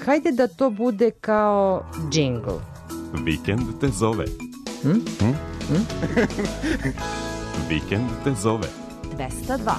hajde da to bude kao džingl. Vikend te zove. Vikend te zove. 202.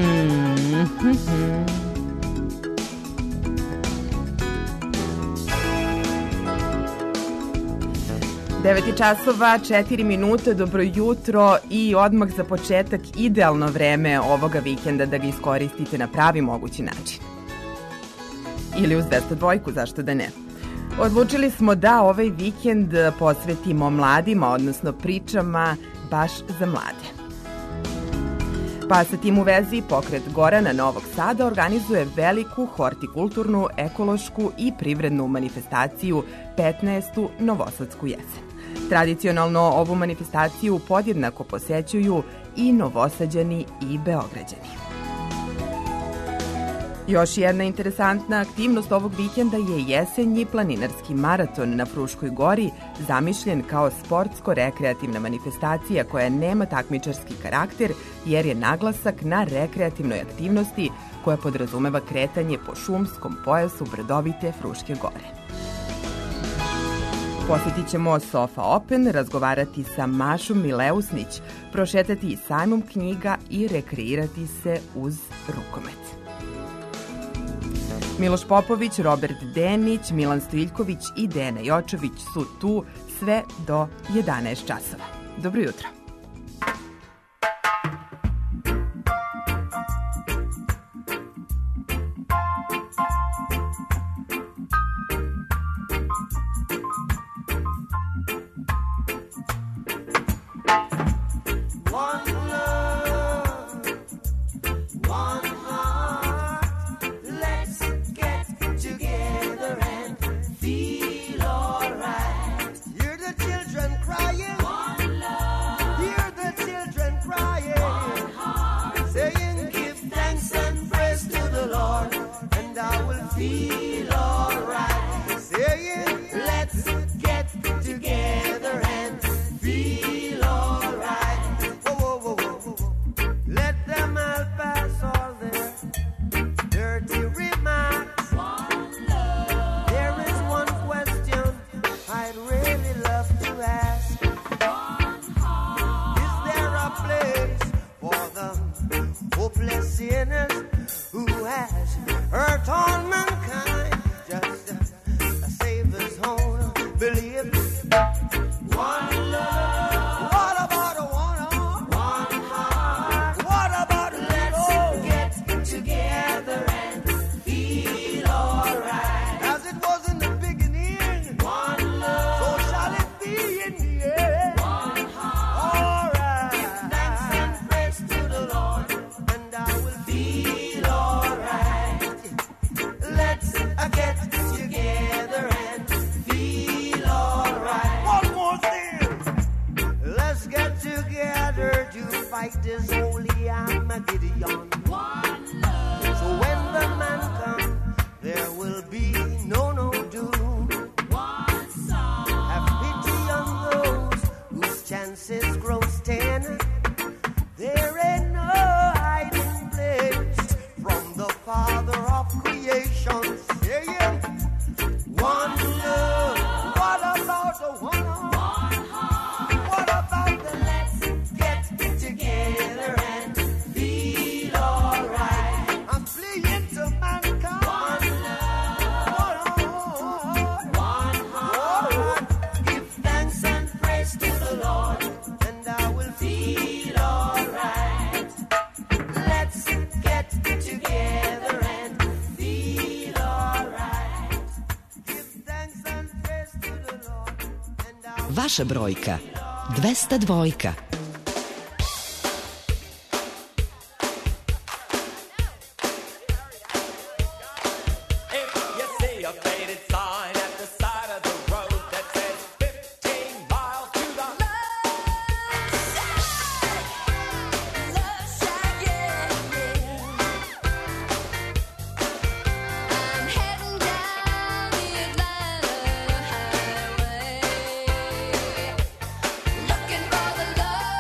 9 časova, 4 minute, dobro jutro i odmah za početak idealno vreme ovoga vikenda da ga iskoristite na pravi mogući način. Ili uz 202, zašto da ne. Odlučili smo da ovaj vikend posvetimo mladima, odnosno pričama baš za mlade. Pa sa tim u vezi pokret Gorana Novog Sada organizuje veliku hortikulturnu, ekološku i privrednu manifestaciju 15. Novosadsku jesen. Tradicionalno ovu manifestaciju podjednako posećuju i Novosađani i Beograđani. Još jedna interesantna aktivnost ovog vikenda je jesenji planinarski maraton na Fruškoj gori, zamišljen kao sportsko-rekreativna manifestacija koja nema takmičarski karakter jer je naglasak na rekreativnoj aktivnosti koja podrazumeva kretanje po šumskom pojasu brdovite Fruške gore. Posjetit ćemo Sofa Open, razgovarati sa Mašom Mileusnić, prošetati sajmom knjiga i rekreirati se uz rukomet. Miloš Popović, Robert Denić, Milan Stojiljković i Dena Jočović su tu sve do 11 časova. Dobro jutro. Vaša brojka 202. Looking for the love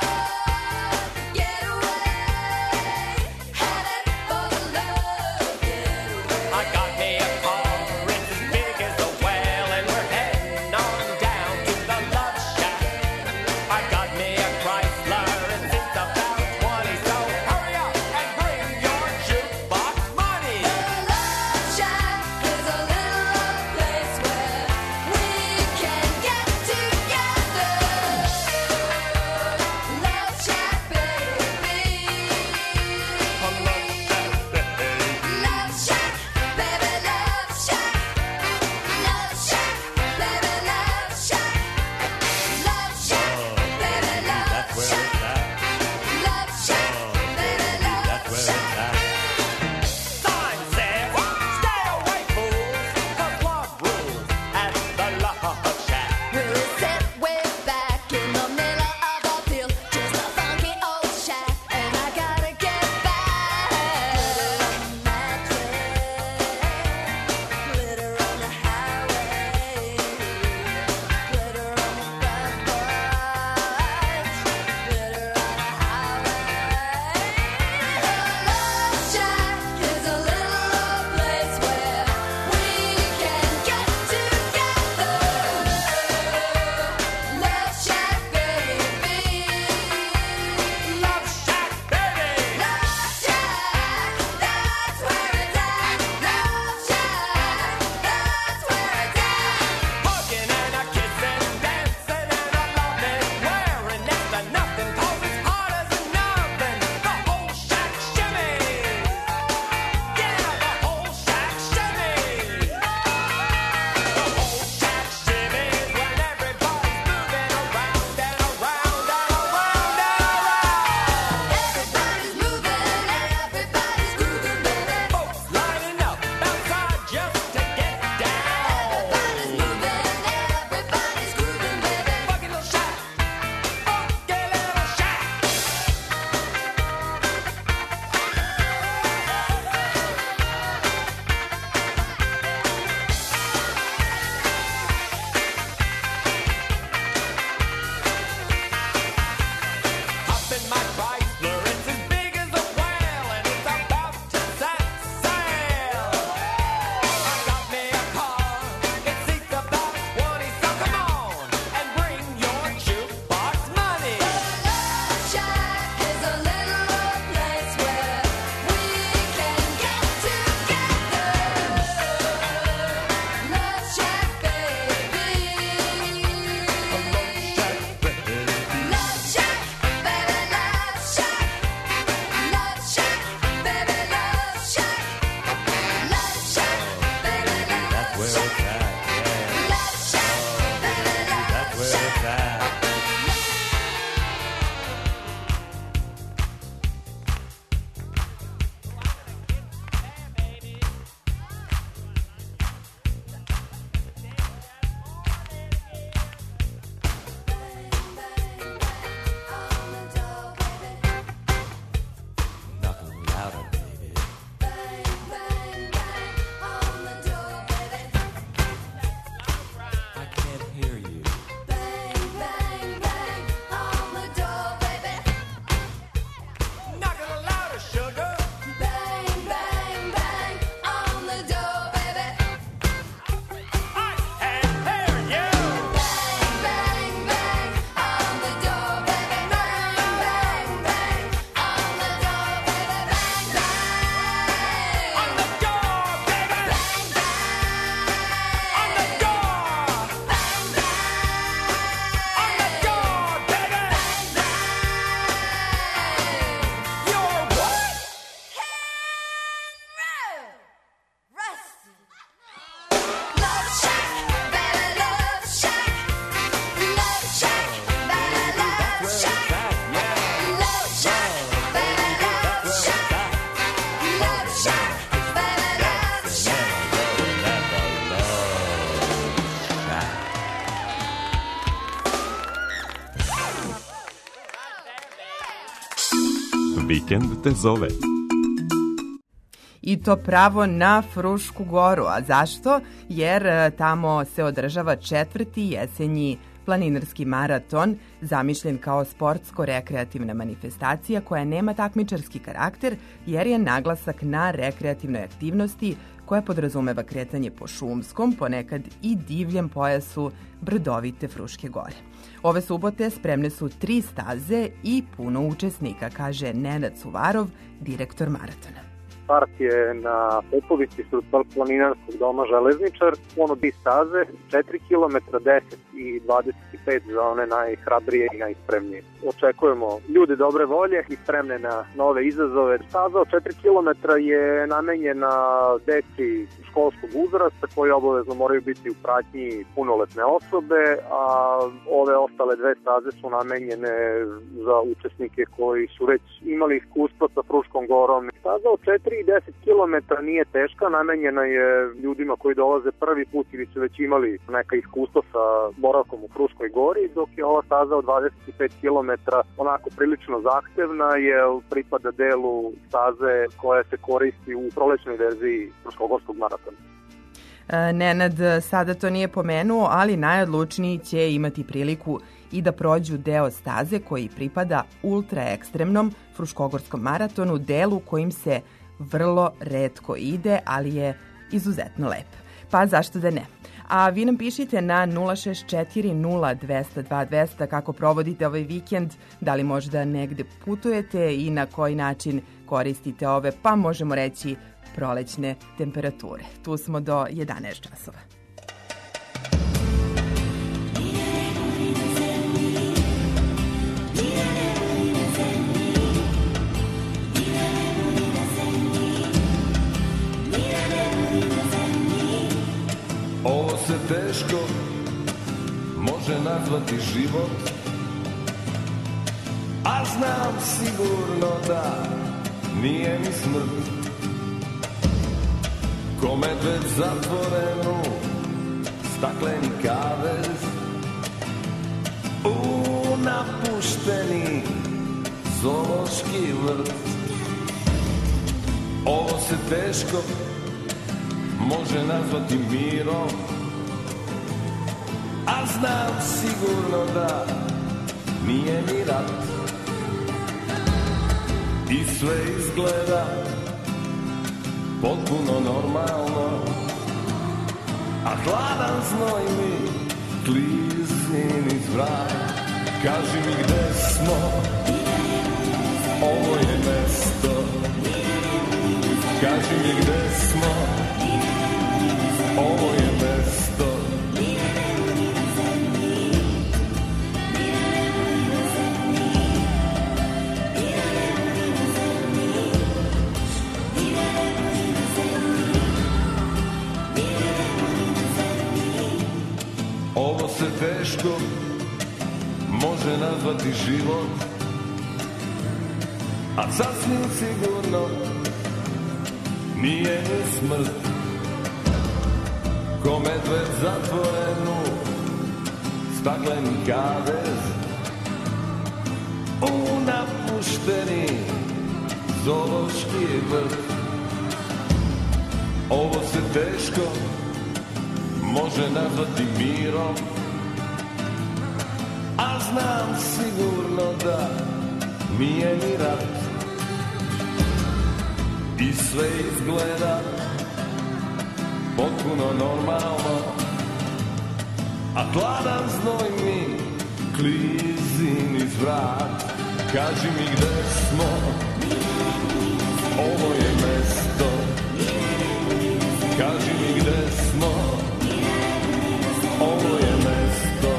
Vikend te zove. I to pravo na Frušku goru. A zašto? Jer tamo se održava 4. jesenji planinarski maraton, zamišljen kao sportsko-rekreativna manifestacija koja nema takmičarski karakter, jer je naglasak na rekreativnoj aktivnosti koja podrazumeva kretanje po šumskom, ponekad i divljem pojasu brdovite Fruške gore. Ove subote spremne su 3 staze i puno učesnika, kaže Nenad Suvarov, direktor maratona. Start je na Popovici planinarskog doma Železničar, ono 2 staze, 4 km, 10 i 25 za one najhrabrije i najspremnije. Očekujemo ljude dobre volje i spremne na nove izazove. Staza od 4 km je namenjena deci školskog uzrasta koji obavezno moraju biti u pratnji punoletne osobe, a ove ostale 2 staze su namenjene za učesnike koji su već imali iskustvo sa Fruškom gorom. Staza od 4 i 10 km nije teška, namenjena je ljudima koji dolaze prvi put ili su već imali neka iskustva sa boravkom u Fruškoj gori, dok je ova staza od 25 km onako prilično zahtevna, jer pripada delu staze koja se koristi u prolećnoj verziji Fruškogorskog maratona. Nenad sada to nije pomenuo, ali najodlučniji će imati priliku i da prođu deo staze koji pripada ultra ekstremnom Fruškogorskom maratonu, delu kojim se vrlo retko ide, ali je izuzetno lep. Pa zašto da ne? A vi nam pišite na 064020202 kako provodite ovaj vikend, da li možda negde putujete i na koji način koristite ove, pa možemo reći, prolećne temperature. Tu smo do 11 časova. Ovo se teško može nazvati život, a znam sigurno da nije ni smrt. Ko medved zatvorenu stakleni kavez, u napušteni zoološki vrt. Ovo se teško može nazvati mirom, a znam sigurno da nije ni rat. I sve izgleda potpuno normalno, a hladan znoj mi klizi niz vrat. Kaži mi gde smo, ovo je mesto. Kaži mi gde smo, ovo je mesto. Ovo se teško može nazvati život, a sasvim sigurno nije ni smrt. Ko medved zatvorenu stakleni kavez, u napušteni zoološki vrt. Ovo se teško može nazvati mirom, a znam sigurno da nije ni rat. I sve izgleda potpuno normalno, a hladan znoj mi klizi niz vrat. Kaži mi gde smo, ovo je mesto. Kaži mi gde smo, ovo je mesto.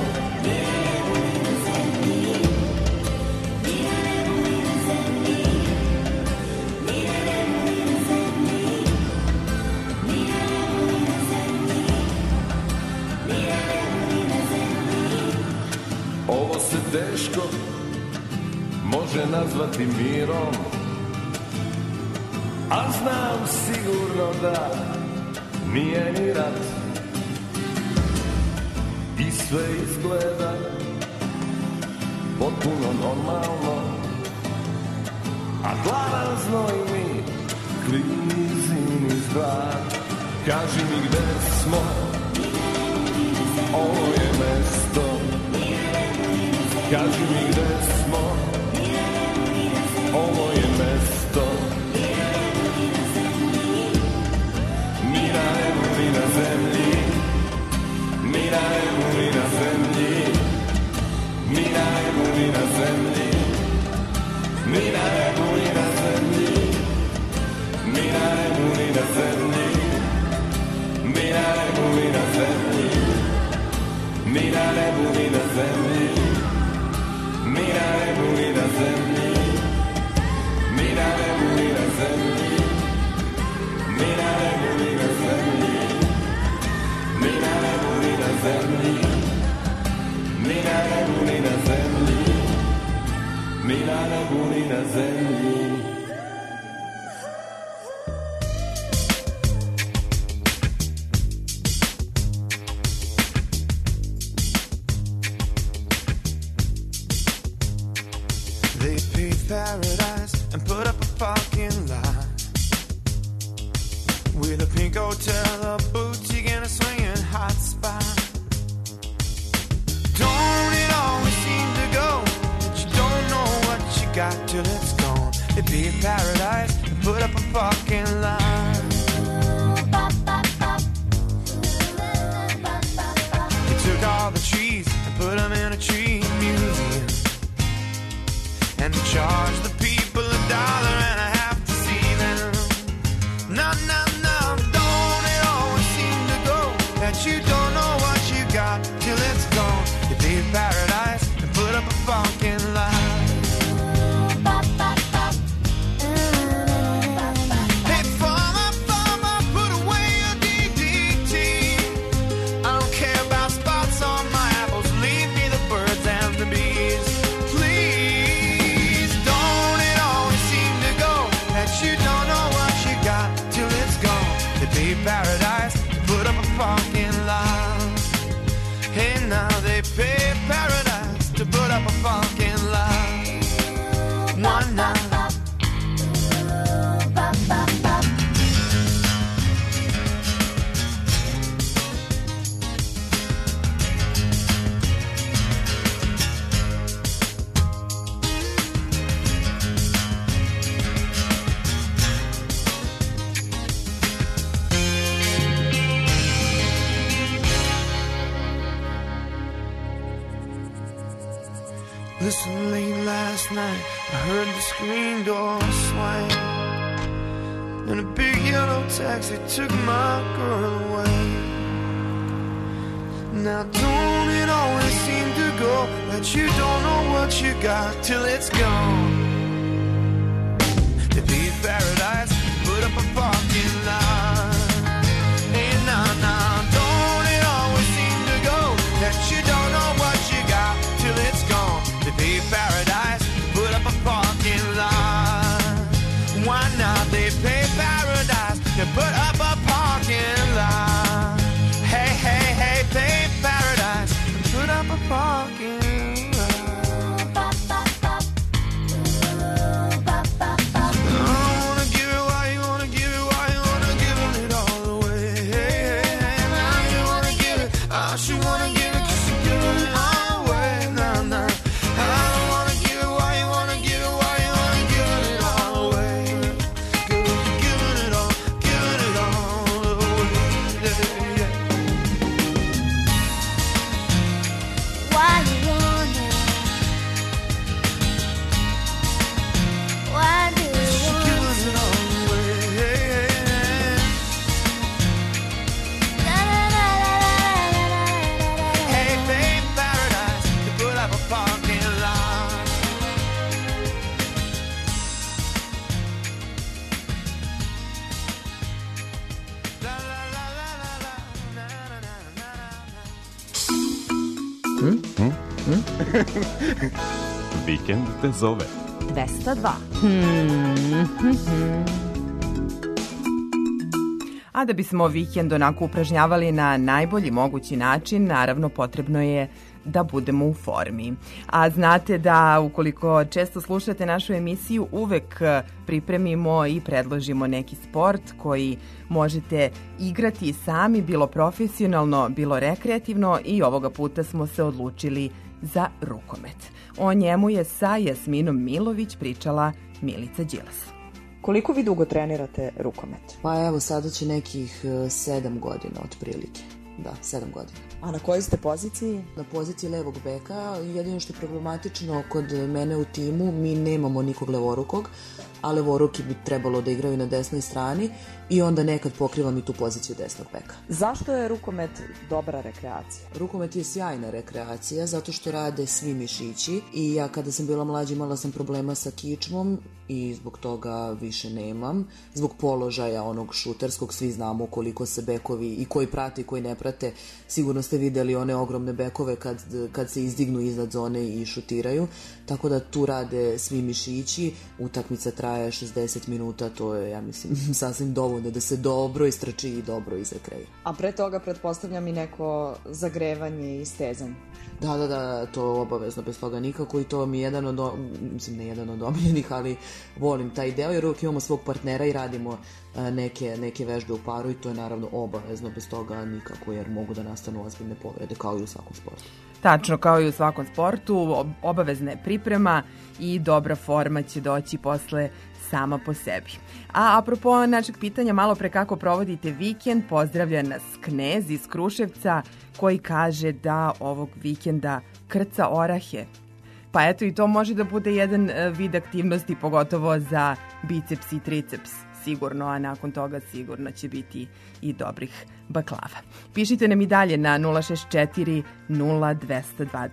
Ovo se teško može nazvati mirom, a znam sigurno da nije ni rat. I sve izgleda potpuno normalno, a glava znoji mi, klizim iz glad. Kaži mi gde smo, ovo je mesto. Kaži mi gde smo, ovo je mesto. Ni na nebu ni na zemlji, ni na nebu ni na zemlji, ni na nebu ni na zemlji, ni na nebu ni na zemlji, ni na nebu ni na zemlji, ni na nebu ni na zemlji, ni na nebu ni na zemlji, ni na nebu ni na zemlji, ni na nebu ni na zemlji. Mira nebu ni na zemlji, mira nebu ni na zemlji, mira nebu ni na zemlji, mira nebu ni na zemlji. They paved paradise and put up a fucking lie with a pink hotel, a boutique, and a swinging hot spot. Don't it always seem to go that you don't know what you got till it's gone? They paved paradise and put up a fucking line. They took all the trees and put them in a tree museum and charged the people $1 and a half to see them. No, no, no, don't it always seem to go that you don't know what you got till it's gone? You paved paradise and put up a fucking line. Hey, farmer, put away your DDT. I don't care about spots on my apples, leave me the birds and the bees. Please, don't it always seem to go that you don't know what you got till it's gone? They paved paradise, put up a fucking line. Hey, now they paved paradise to put up a fucking line. One night. Listen, late last night, I heard the screen door swing, and a big yellow taxi took my girl away. Now don't it always seem to go that you don't know what you got till it's gone? They paved paradise, put up a parking lot. Hey, nah, nah, don't it always seem to go that you don't know what you got till it's gone? They paved paradise, put up a parking lot. Why not? They paved paradise, they put up a parking lot. Hey, hey, hey, paved paradise, put up a parking lot. I wanna give it, why you wanna give it, why you wanna give it all away? Hey, hey, hey, now you wanna give it, I should wanna give it, 'cause you're giving it all away. Nah, nah. Vikend te zove. 202. A da bismo vikend onako upražnjavali na najbolji mogući način, naravno potrebno je da budemo u formi. A znate da ukoliko često slušate našu emisiju, uvek pripremimo i predložimo neki sport koji možete igrati sami, bilo profesionalno, bilo rekreativno, i ovoga puta smo se odlučili za rukomet. O njemu je sa Jasminom Milović pričala Milica Đilas. Koliko vi dugo trenirate rukomet? Pa evo, sada će nekih 7 godina otprilike. Da, 7 godina. A na kojoj ste poziciji? Na poziciji levog beka. Jedino što je problematično kod mene u timu, mi nemamo nikog levorukog, a levoruki bi trebalo da igraju na desnoj strani i onda nekad pokrivam i tu poziciju desnog beka. Zašto je rukomet dobra rekreacija? Rukomet je sjajna rekreacija zato što rade svi mišići i ja kada sam bila mlađa imala sam problema sa kičmom i zbog toga više nemam. Zbog položaja onog šuterskog, svi znamo koliko se bekovi i koji prate i koji ne prate. Sigurno ste videli one ogromne bekove kad se izdignu iznad zone i šutiraju. Tako da tu rade svi mišići. Utakmica traje 60 minuta, to je, ja mislim, sasvim dovoljno da se dobro istrči i dobro izrekreira. A pre toga pretpostavljam i neko zagrevanje i stezanje. Da, to je obavezno, bez toga nikako, i to mi je jedan od, mislim ne jedan od omiljenih, ali volim taj deo jer uvijek imamo svog partnera i radimo neke vežbe u paru i to je naravno obavezno, bez toga nikako, jer mogu da nastanu ozbiljne povrede kao i u svakom sportu. Tačno, kao i u svakom sportu, obavezna je priprema i dobra forma će doći posle sama po sebi. A apropo našeg pitanja malo pre kako provodite vikend, pozdravlja nas Knez iz Kruševca koji kaže da ovog vikenda krca orahe. Pa eto, i to može da bude jedan vid aktivnosti, pogotovo za biceps i triceps sigurno, a nakon toga sigurno će biti i dobrih baklava. Pišite nam i dalje na 064 0200 200.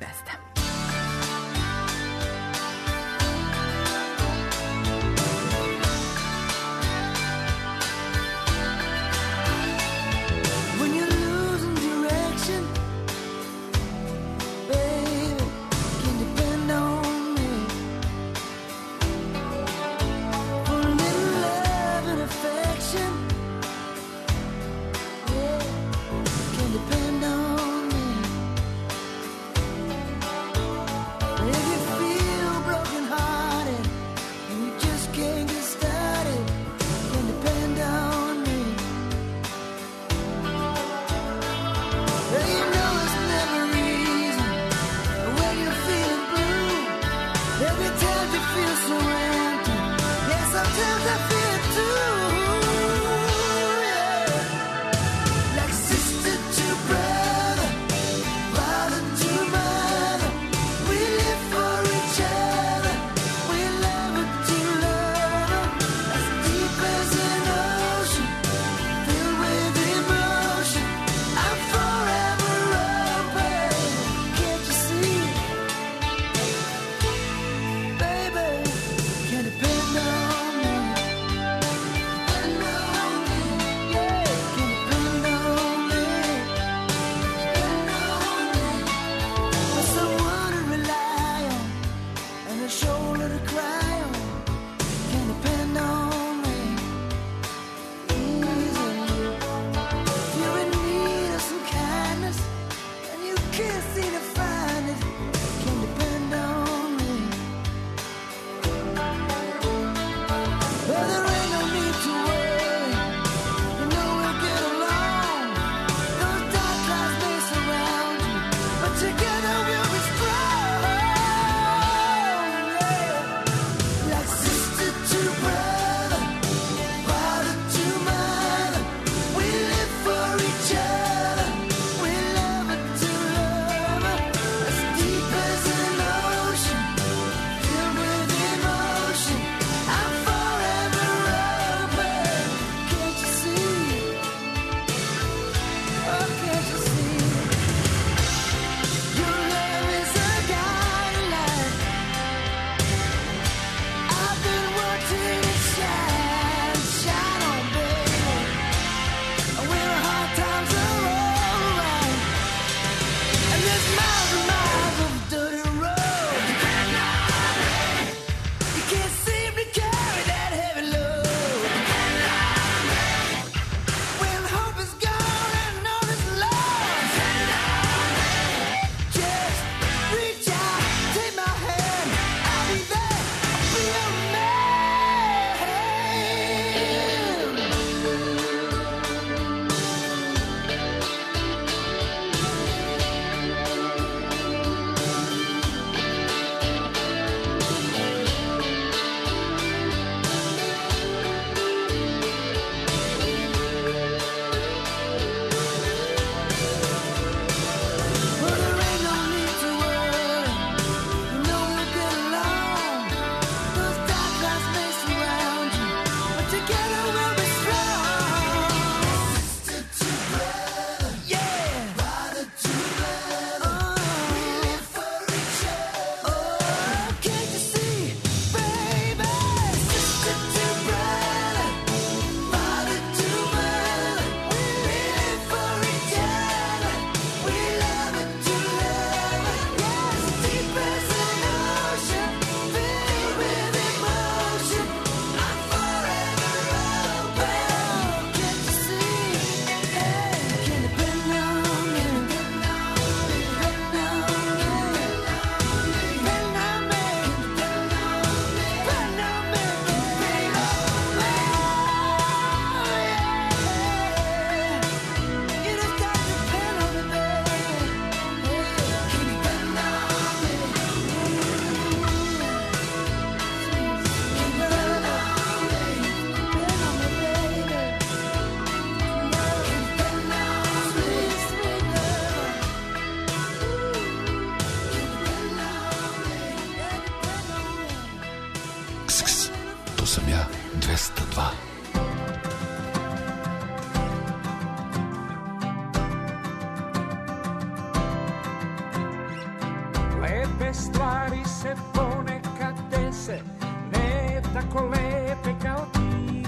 Lepe stvari se ponekad dese, ne tako lepe kao ti.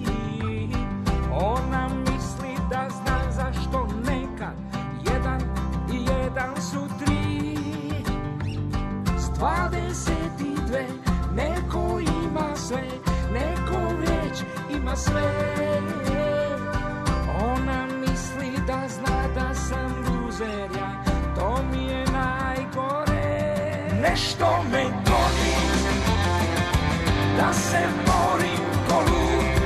Ona misli da zna zašto nekad jedan i jedan su tri. S 22 neko ima sve, neko već ima sve. Ona misli da zna da sam luzer, ja, to mi je najgore. Nešto me goni, da se borim ko lud.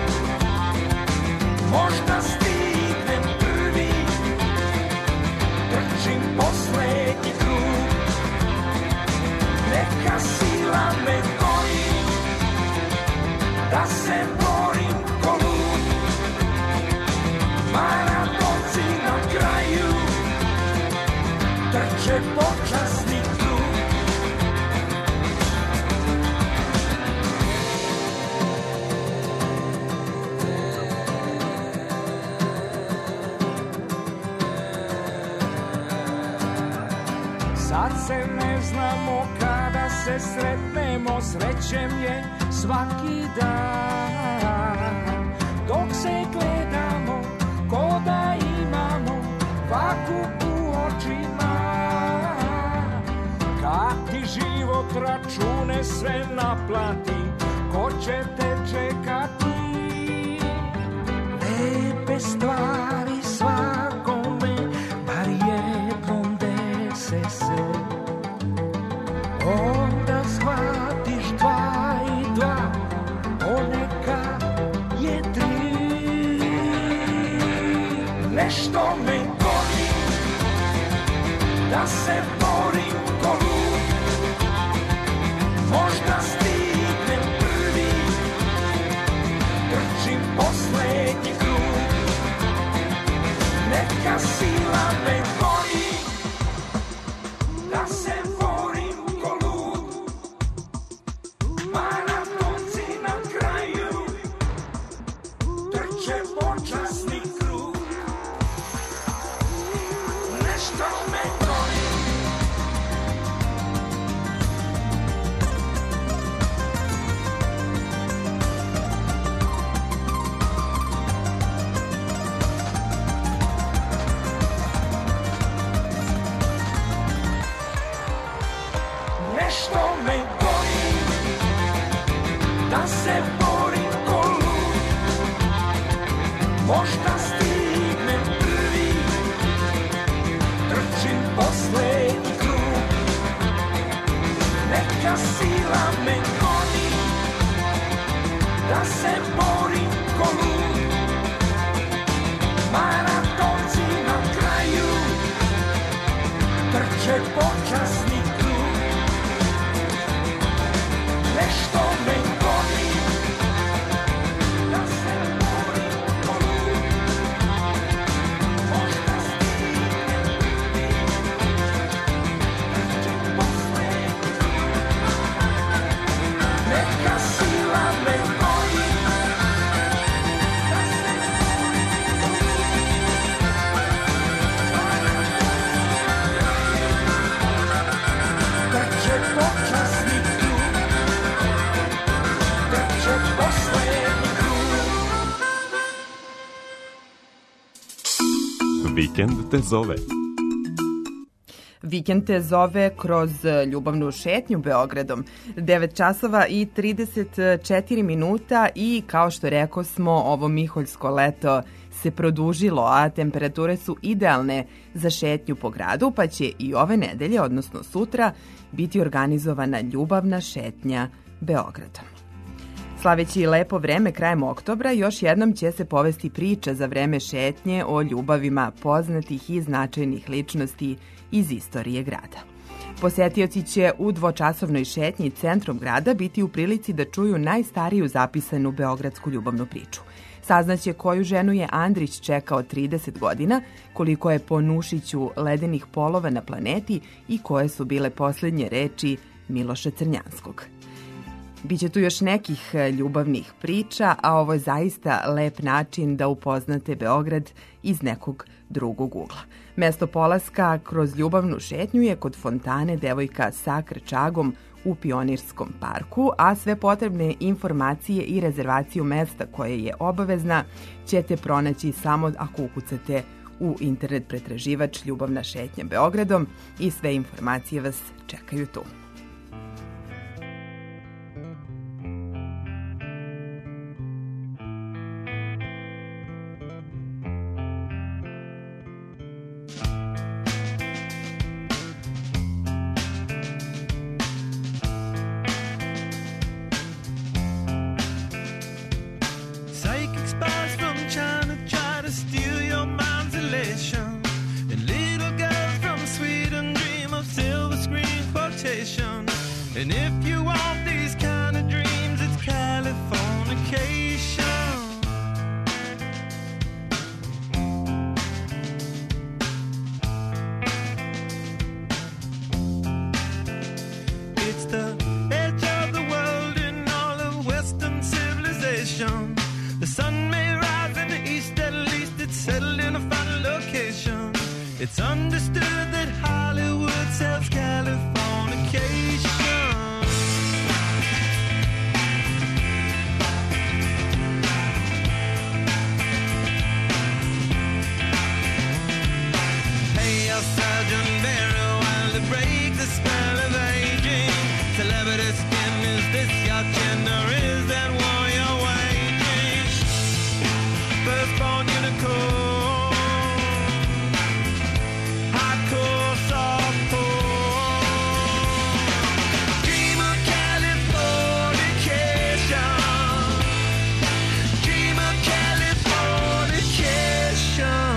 Možda stignem prvi, trčim poslednji krug. Neka sila me goni, da se borim ko lud. Maratonci na kraju trče počasni krug. Sad se ne znamo kada se sretnemo, srećem je svaki dan. Dok se gledamo, ko da imamo vaku u očima. Kad ti život račune sve naplati, ko će te čekati? Lepe stvari svakome, bar jednom dese se. Onda shvatiš 2 i 2, ponekad je 3. Nešto me goni, da se borim ko lud. Možda stignem prvi, trčim poslednji krug. Neka sila me goni, da se borim ko lud. Maratonci na kraju trče počasni krug. Nešto me goni, nešto me goni, da se borim ko lud. Možda stignem prvi, trčim poslednji krug. Neka sila me goni, da se borim ko lud. Maratonci na kraju trče počasni krug. Nešto me goni, da se borim ko lud. Možda stignem prvi, trčim poslednji krug. Neka sila me goni, da se borim ko lud. Trče počasni krug. Vikend te zove. Vikend te zove kroz ljubavnu šetnju Beogradom. 9 časova i 34 minuta i kao što rekao smo, ovo miholjsko leto se produžilo, a temperature su idealne za šetnju po gradu, pa će i ove nedelje, odnosno sutra, biti organizovana ljubavna šetnja Beogradom. Slaveći lepo vreme krajem oktobra, još jednom će se povesti priča za vreme šetnje o ljubavima poznatih i značajnih ličnosti iz istorije grada. Posetioci će u dvočasovnoj šetnji centrom grada biti u prilici da čuju najstariju zapisanu beogradsku ljubavnu priču. Saznaće koju ženu je Andrić čekao 30 godina, koliko je po Nušiću ledenih polova na planeti i koje su bile poslednje reči Miloša Crnjanskog. Biće tu još nekih ljubavnih priča, a ovo je zaista lep način da upoznate Beograd iz nekog drugog ugla. Mesto polaska kroz ljubavnu šetnju je kod fontane Devojka sa krčagom u Pionirskom parku, a sve potrebne informacije i rezervaciju mesta koje je obavezna ćete pronaći samo ako ukucate u internet pretraživač Ljubavna šetnja Beogradom i sve informacije vas čekaju tu. And if you want these kind of dreams, it's Californication. It's the edge of the world in all of Western civilization. The sun may rise in the east, at least it's settled in a final location. It's understood that Hollywood sells Californication. Sergeant Barry, while to break the spell of aging. Celebrity skin, is this your chin or is that war you're waging? Firstborn unicorn, hardcore, softcore. Dream of Californication. Dream of Californication.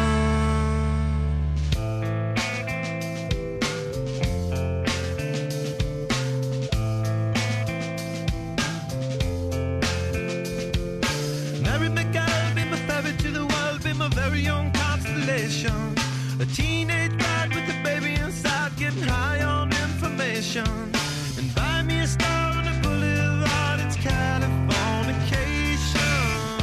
Very own constellation. A teenage bride with a baby inside, getting high on information. And buy me a star on a boulevard, it's Californication.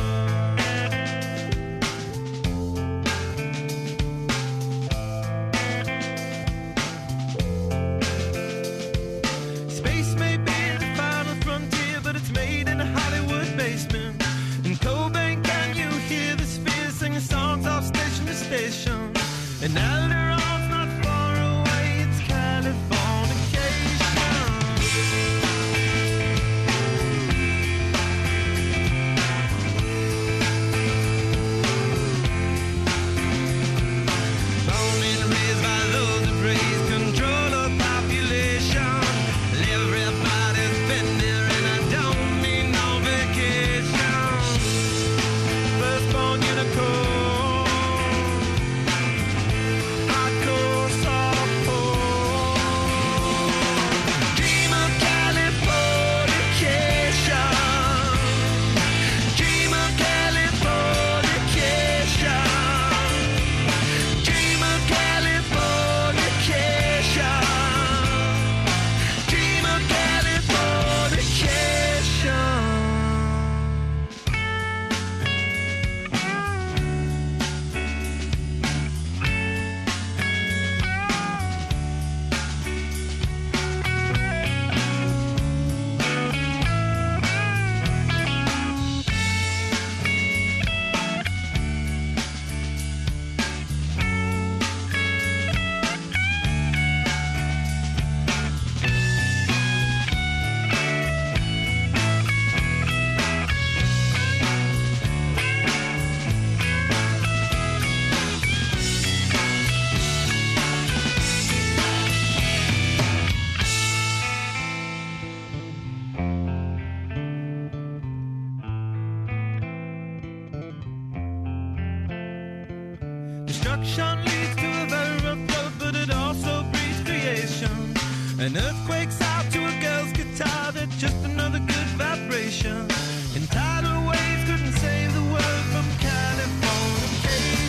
Space may be the final frontier, but it's made in a Hollywood basement. In Cobain, can you hear the sphere singing songs off station to station? And Alderon's not far away, it's Californication. Born and raised by those that raise control of population. Everybody's been there and I don't need no vacation. Firstborn unicorn. Destruction leads to a very rough road, but it also breeds creation. An earthquake's out to a girl's guitar, that's just another good vibration. And tidal waves couldn't save the world from Californication.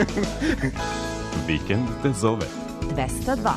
Vikend te zove. 202.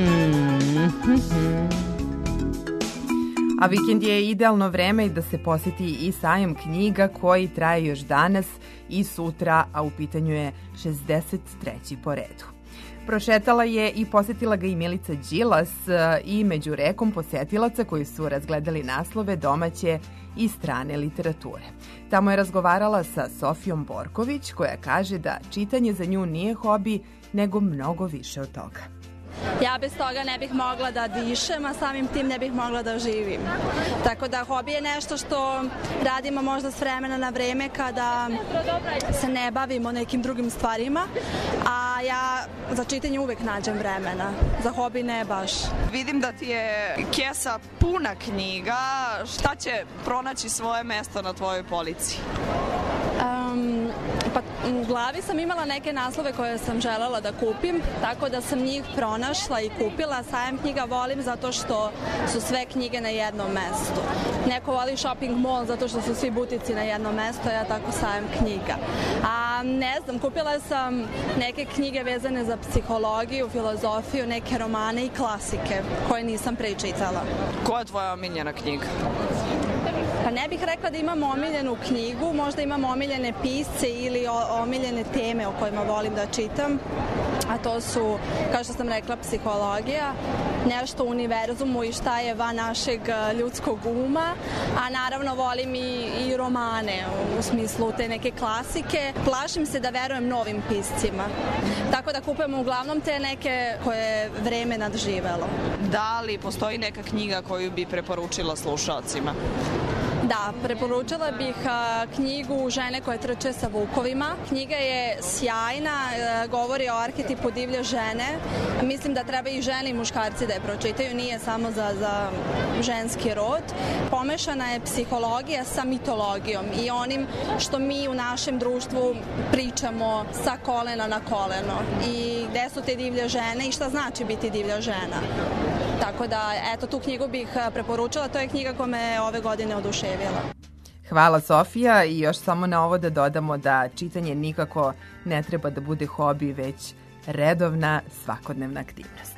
A vikend je idealno vreme da se poseti i sajam knjiga koji traje još danas i sutra, a u pitanju je 63. po redu. Prošetala je i posetila ga i Milica Đilas i među rekom posetilaca koji su razgledali naslove domaće i strane literature. Tamo je razgovarala sa Sofijom Borković koja kaže da čitanje za nju nije hobi, nego mnogo više od toga. Ja bez toga ne bih mogla da dišem, a samim tim ne bih mogla da živim. Tako da hobi je nešto što radimo možda s vremena na vreme kada se ne bavimo nekim drugim stvarima, a ja za čitanje uvek nađem vremena, za hobi ne baš. Vidim da ti je kesa puna knjiga, šta će pronaći svoje mesto na tvojoj polici? Pa u glavi sam imala neke naslove koje sam želela da kupim, tako da sam njih pronašla i kupila. Sajam knjiga volim zato što su sve knjige na jednom mestu. Neko voli shopping mall zato što su svi butici na jednom mestu, a ja tako sajam knjiga. A ne znam, kupila sam neke knjige vezane za psihologiju, filozofiju, neke romane i klasike koje nisam prečitala. Koja je tvoja omiljena knjiga? Pa ne bih rekla da imam omiljenu knjigu, možda imam omiljene pisce ili omiljene teme o kojima volim da čitam, a to su, kao što sam rekla, psihologija, nešto u univerzumu i šta je van našeg ljudskog uma, a naravno volim i romane, u smislu te neke klasike. Plašim se da verujem novim piscima, tako da kupujem uglavnom te neke koje je vreme nadživelo. Da li postoji neka knjiga koju bi preporučila slušalcima? Da, preporučila bih knjigu Žene koje trče sa vukovima. Knjiga je sjajna, govori o arhetipu divlje žene. Mislim da treba i žene i muškarci da je pročitaju, nije samo za ženski rod. Pomešana je psihologija sa mitologijom i onim što mi u našem društvu pričamo sa kolena na koleno. I gde su te divlje žene i šta znači biti divlja žena. Tako da, eto, tu knjigu bih preporučila, to je knjiga koja me ove godine oduševila. Hvala Sofija i još samo na ovo da dodamo da čitanje nikako ne treba da bude hobi, već redovna svakodnevna aktivnost.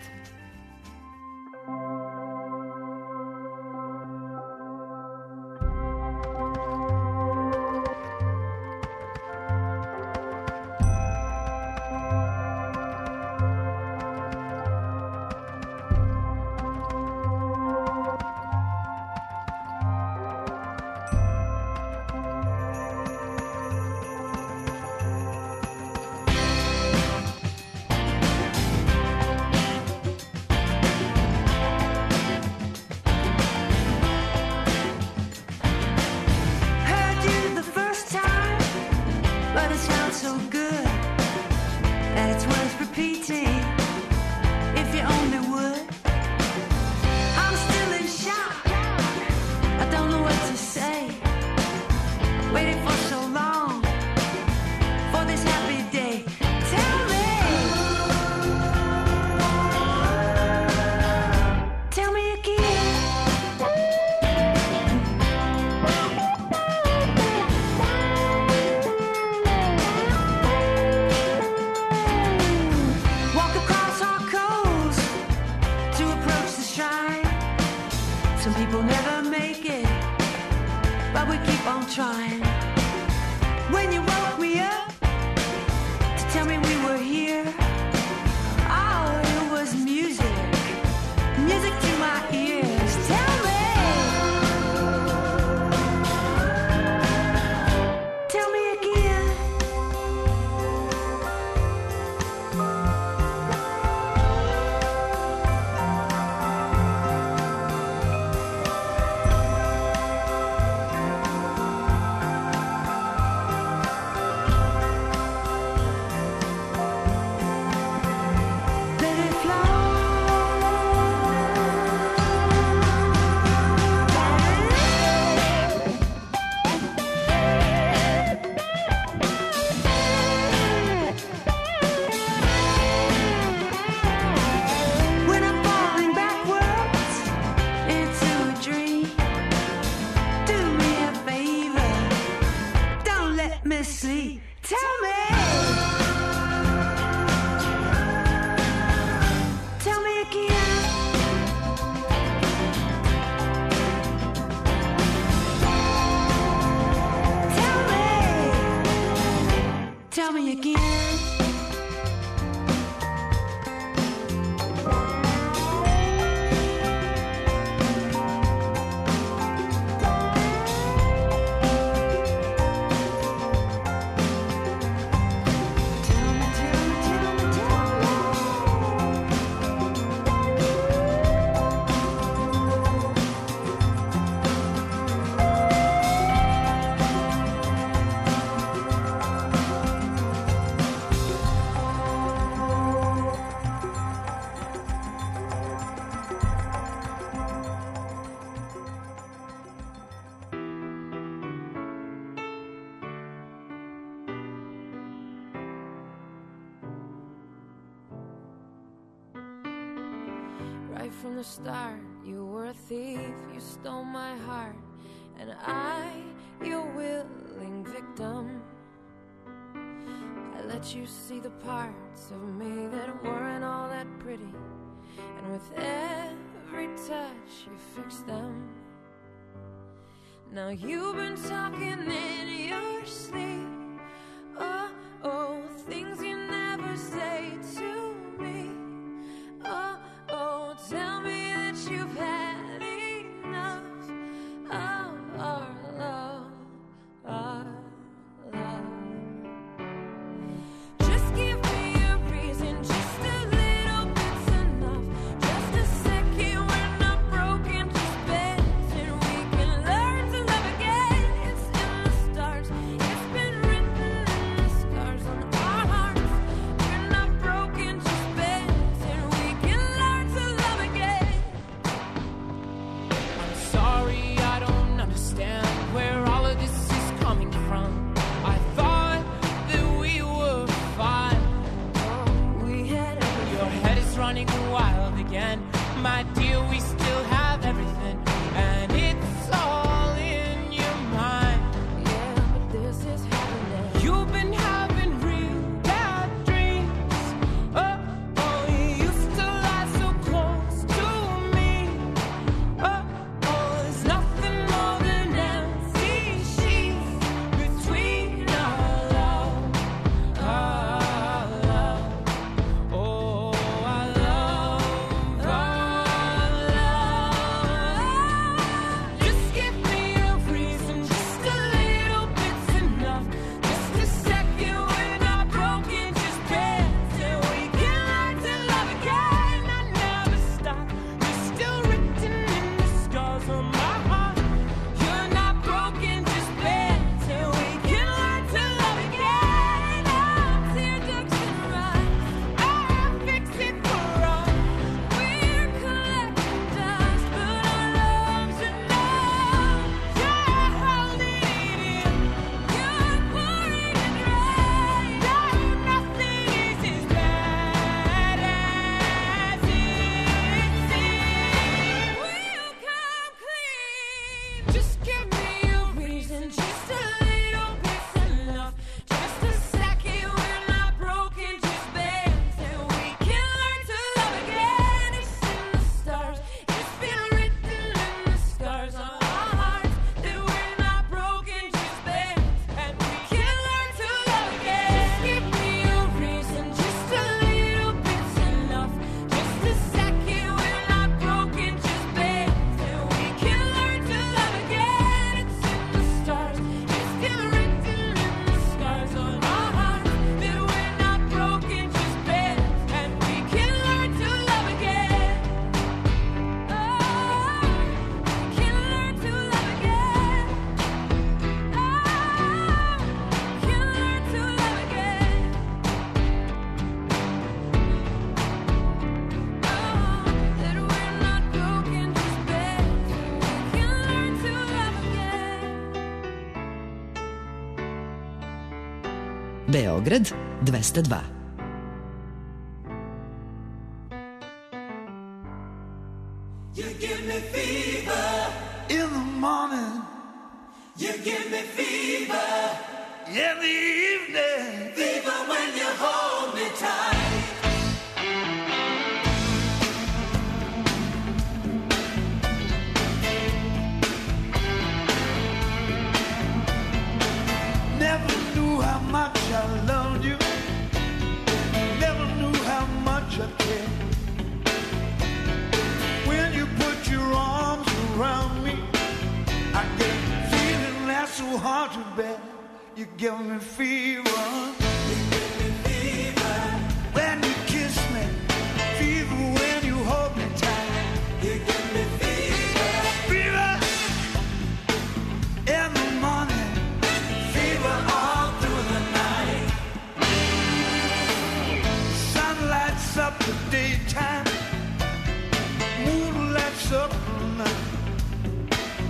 Right from the start, you were a thief, you stole my heart, and I, your willing victim. I let you see the parts of me that weren't all that pretty, and with every touch you fixed them. Now you've been talking in your sleep, oh, oh, things you never say to me, oh, oh, tell me that you've had enough of our love, our love. Just give me a reason, just a little bit's enough. Just a second, we're not broken, just bends, and we can learn to love again. It's in the stars, it's been written in the scars on our hearts. We're not broken, just bends, and we can learn to love again. I'm sorry, I don't understand where all of this is coming from. I thought that we were fine. We had Your head is running wild again. My dear, we still have everything, and it's all in your mind. yeah, but this is happening. You've been having real bad dreams. Oh, oh, you used to lie so close to me. Oh, oh, there's nothing more than empty sheets between our love, our love. Oh, our love, our love. Just give me a reason, just a little bit's enough. Just a second, we're not broken, just bends, and we can learn to love again. I never stop, you're still written in the scars on my heart. You're not broken, just bends, and we can learn to love again. Oh, tear ducts and rise, I'll fix it for us. We're collecting dust, but our love's enough. You're holding it in, you're pouring it right. No, nothing is as bad as it seems. We'll come clean. Just give me a reason, just a little bit's enough. Just a second, we're not broken, just bends, and we can learn to love again. It's in the stars, it's been written in the scars on our hearts that we're not broken, just bends, and we can learn to love again. Just give me a reason, just a little bit's enough. Just a second, we're not broken, just bends, and we can learn to love again. It's in the stars, it's been written in the scars on our hearts that we're not broken, just bends, and we can learn to love again. Oh, we can learn to love again. Oh, we can learn to love again. That we're not broken, just bends, and we can learn to love again. Beograd 202. You give me fever in the morning. You give me fever in the evening. Fever when you hold me tight. Never knew how much I loved you. Never knew how much I cared. When you put your arms around me, I get a feeling that's so hard to bear. You give me fever. You give me fever when you kiss me. Fever when you hold me tight. You give me fever. Fever in the morning. Fever all through the night. Sun lights up the daytime. Moon lights up the night.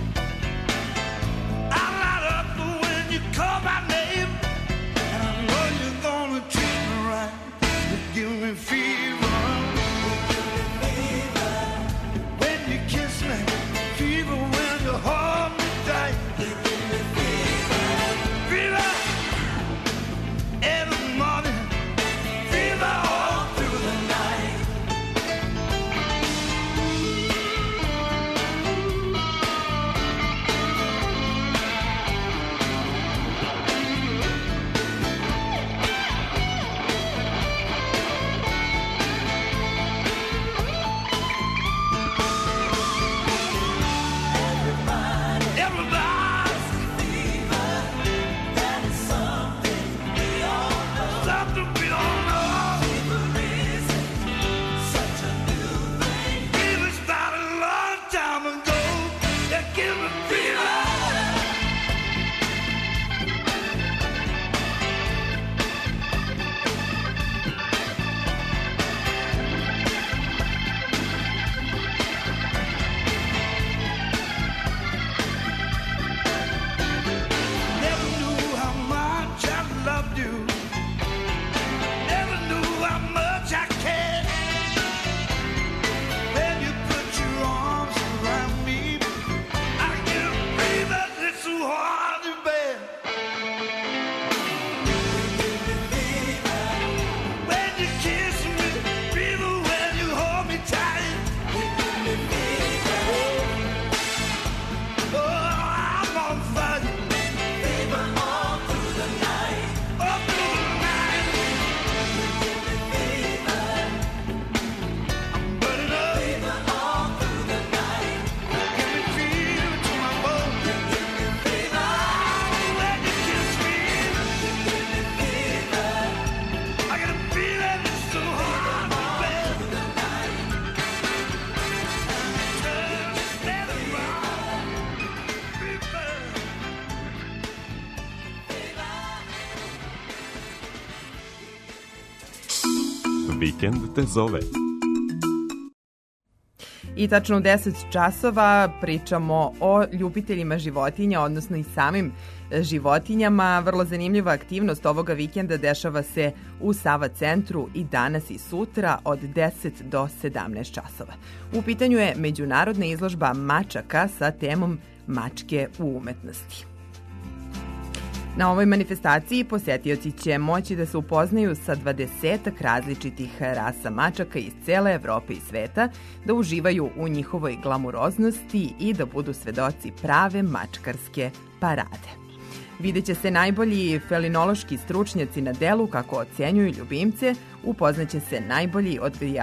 I light up when you call my name, and I know Vikend te zove. I tačno u 10 časova pričamo o ljubiteljima životinja, odnosno i samim životinjama. Vrlo zanimljiva aktivnost ovoga vikenda dešava se u Sava centru i danas i sutra od 10 do 17 časova. U pitanju je međunarodna izložba mačaka sa temom mačke u umetnosti. Na ovoj manifestaciji posetioci će moći da se upoznaju sa 20 različitih rasa mačaka iz cele Evrope i sveta, da uživaju u njihovoj glamuroznosti i da budu svedoci prave mačkarske parade. Videće se najbolji felinološki stručnjaci na delu kako ocenjuju ljubimce, upoznaće se najbolji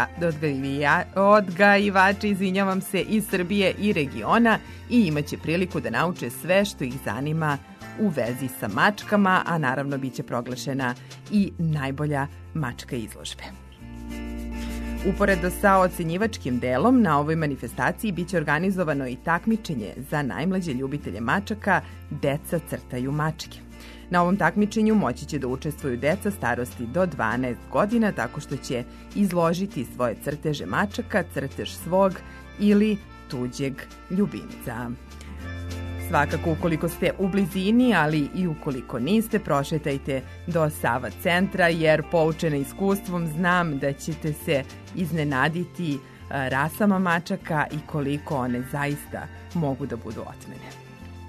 odgajivači iz Srbije i regiona i imaće priliku da nauče sve što ih zanima u vezi sa mačkama, a naravno biće proglašena i najbolja mačka izložbe. Uporedo sa ocenjivačkim delom, na ovoj manifestaciji biće organizovano i takmičenje za najmlađe ljubitelje mačaka Deca crtaju mačke. Na ovom takmičenju moći će da učestvuju deca starosti do 12 godina tako što će izložiti svoje crteže mačaka, crtež svog ili tuđeg ljubimca. Svakako, ukoliko ste u blizini, ali i ukoliko niste, prošetajte do Sava centra, jer poučena iskustvom znam da ćete se iznenaditi rasama mačaka i koliko one zaista mogu da budu otmene.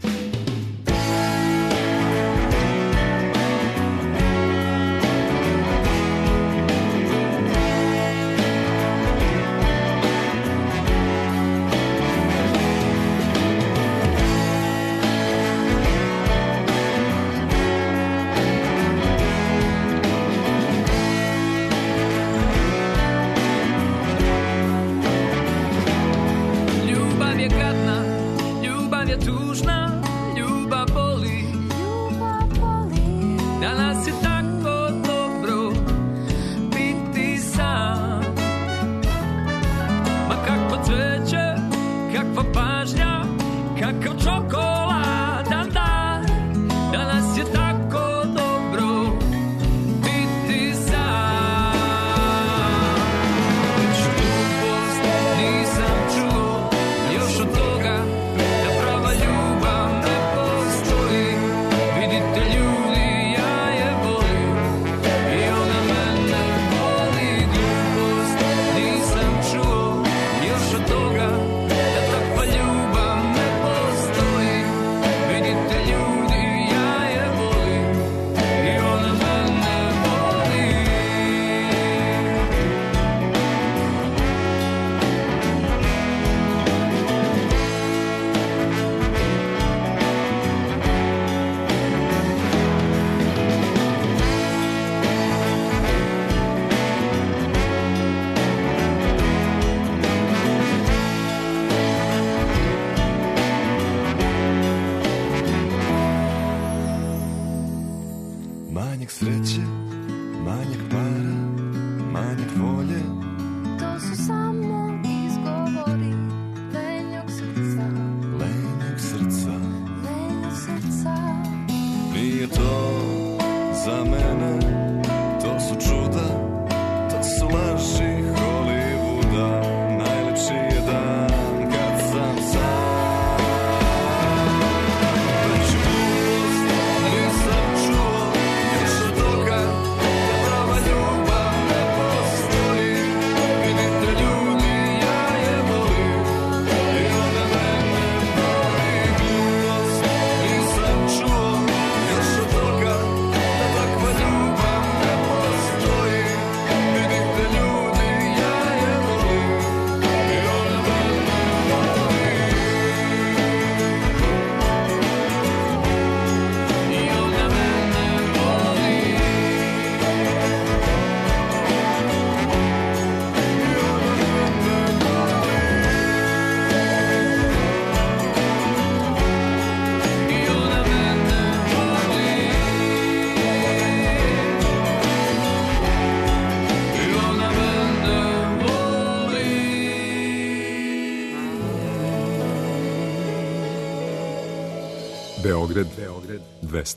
Beograd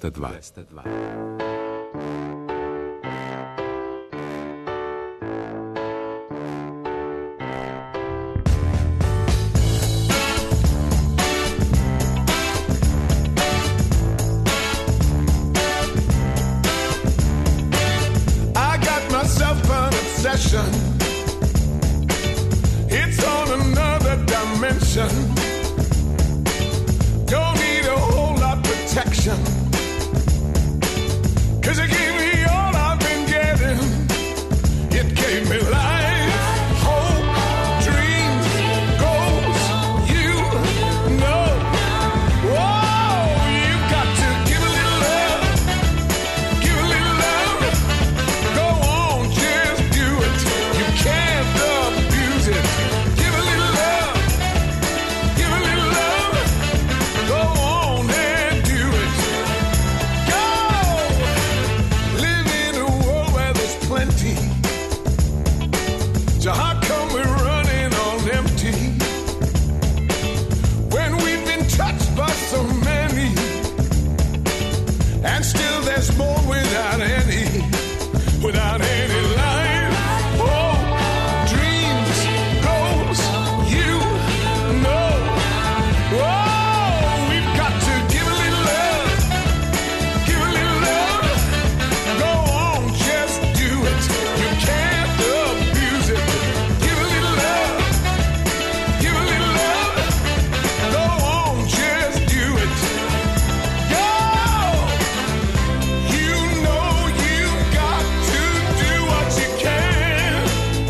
202. affection. Don't need a whole lot protection. 'Cause it gave me all I've been getting. It gave me life, hope, dreams, goals, you know. Whoa, you've got to give a little love, give a little love. Go on, just do it. You can't abuse it. Give a little love, give a little love. Go on and do it. Go! Live in a world where there's plenty. So how come we're running on empty when we've been touched by so many, and still there's more without any life, hope, dreams, goals, you know. Whoa, we've got to give a little love, give a little love. Go on, just do it. You can't abuse it. Give a little love, give a little love. Go on, just do it. Go! You know you've got to do what you can.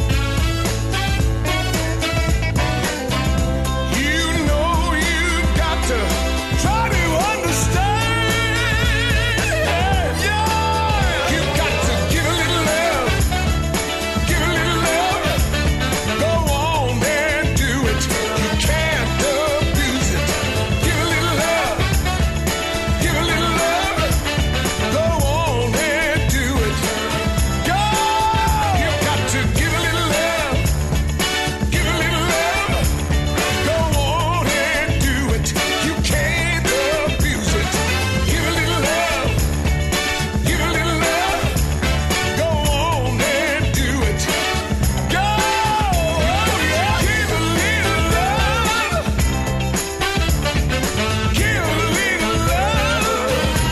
You know you've got to try to understand. Yeah, you've got to give a little love, give a little love. Go on and do it. You can't abuse it. Give a little love, give a little love. Go on and do it. Go! You've got to give a little love, give a little love. Go on and do it. You can't abuse it. Give a little love, give a little love. Go on and do it. Go! Yeah. Give a little love, give a little love,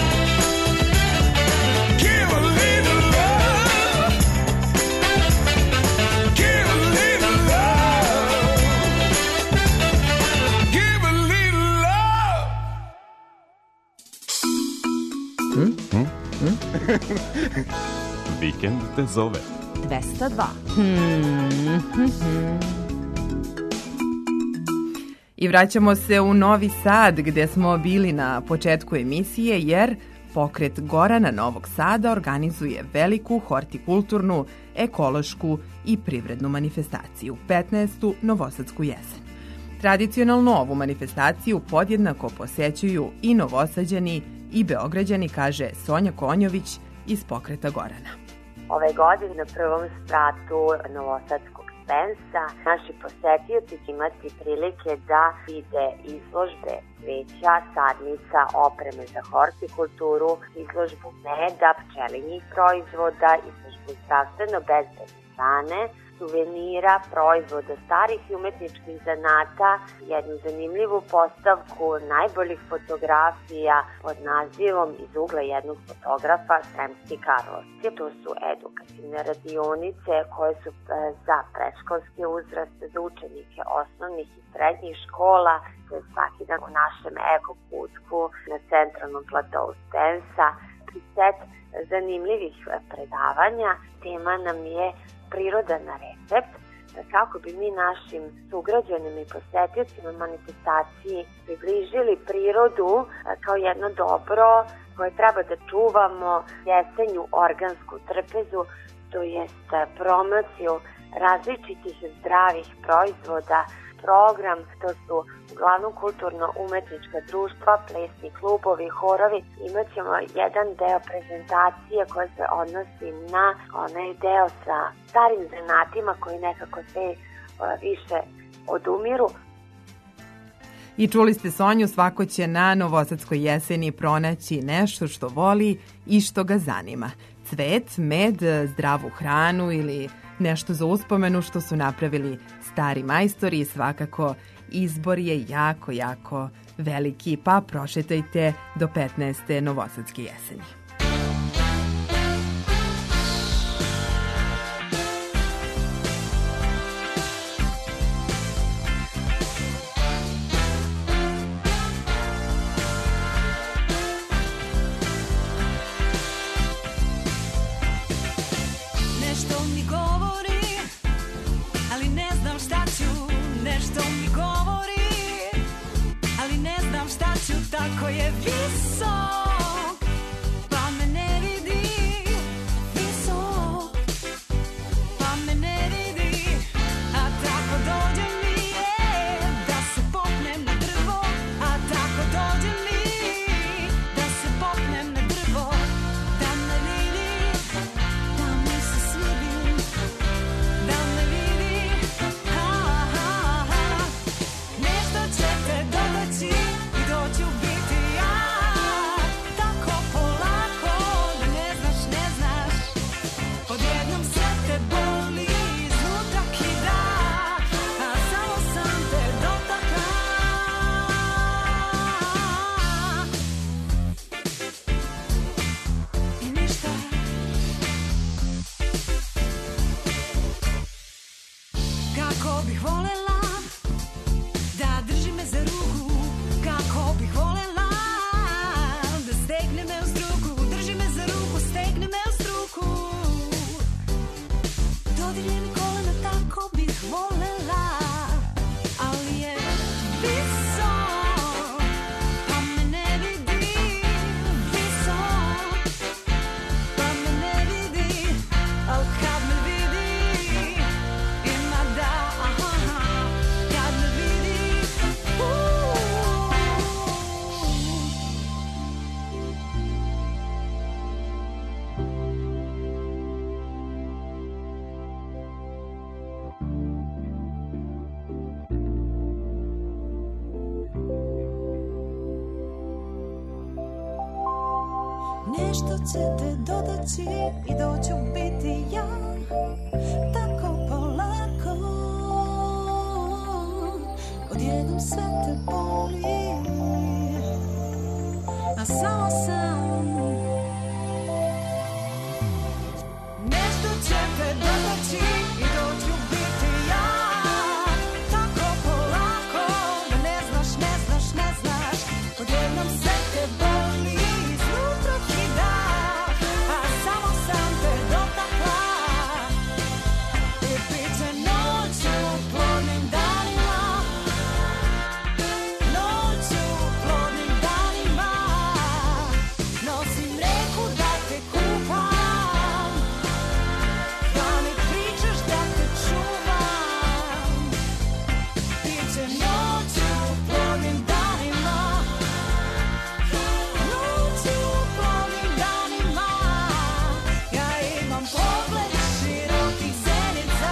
give a little love, give a little love, give a little love. Vikend te zove. 202. I vraćamo se u Novi Sad gde smo bili na početku emisije jer pokret Gorana Novog Sada organizuje veliku hortikulturnu, ekološku i privrednu manifestaciju, 15. Novosadsku jesen. Tradicionalno ovu manifestaciju podjednako posećuju i Novosađani i Beograđani, kaže Sonja Konjović iz pokreta Gorana. Ove godine na prvom spratu Novosadskog Spensa naši posetioci će imati prilike da vide izložbe cveća, sadnica, opreme za hortikulturu, izložbu meda, pčelinjih proizvoda, izložbu zdravstveno bezbedne hrane, suvenira, proizvoda starih i umetničkih zanata, jednu zanimljivu postavku najboljih fotografija pod nazivom Iz ugla jednog fotografa Sremski Karlovci. To su edukativne radionice koje su za predškolske uzraste, za učenike osnovnih i srednjih škola, to je svaki dan u našem eko putku na centralnom platou Spensa. Set zanimljivih predavanja, tema nam je priroda na recept, kako bi mi našim sugrađanima i posetiocima manifestaciji približili prirodu kao jedno dobro koje treba da čuvamo, jesenju organsku trpezu, to jest promociju različitih zdravih proizvoda, program, to su uglavnom kulturno-umetnička društva, plesni klubovi, horovi. Imaćemo jedan deo prezentacije koji se odnosi na onaj deo sa starim zanatima koji nekako sve više odumiru. I čuli ste Sonju, svako će na Novosadskoj jeseni pronaći nešto što voli i što ga zanima. Cvet, med, zdravu hranu ili nešto za uspomenu što su napravili stari majstori i svakako izbor je jako, jako veliki, pa prošetajte do 15. Novosadske jeseni. Kako bih volela da drži me za ruku, kako bih volela da stegne me uz ruku, drži me za ruku, stegne me uz ruku, dodirni mi kolena, tako bih volela, ali je visok, pa me ne vidi, visok, pa me ne vidi, al kad me vidi, ima da, kad me vidi, nešto ćete dodati i doću biti ja, tako polako, odjednom sve te boli, a samo sam. Nešto ćete dodati i doću biti ja, tako polako, da ne znaš, ne znaš, ne znaš, odjednom sve te boli, iznutra kida, a samo sam te dotakla, i piće noću plodnim danima, noću plodnim danima, nosim reku da te kupam, da mi pričaš da te čuvam, piće noću plodnim danima, noću plodnim danima, ja imam pogled širokih zenica,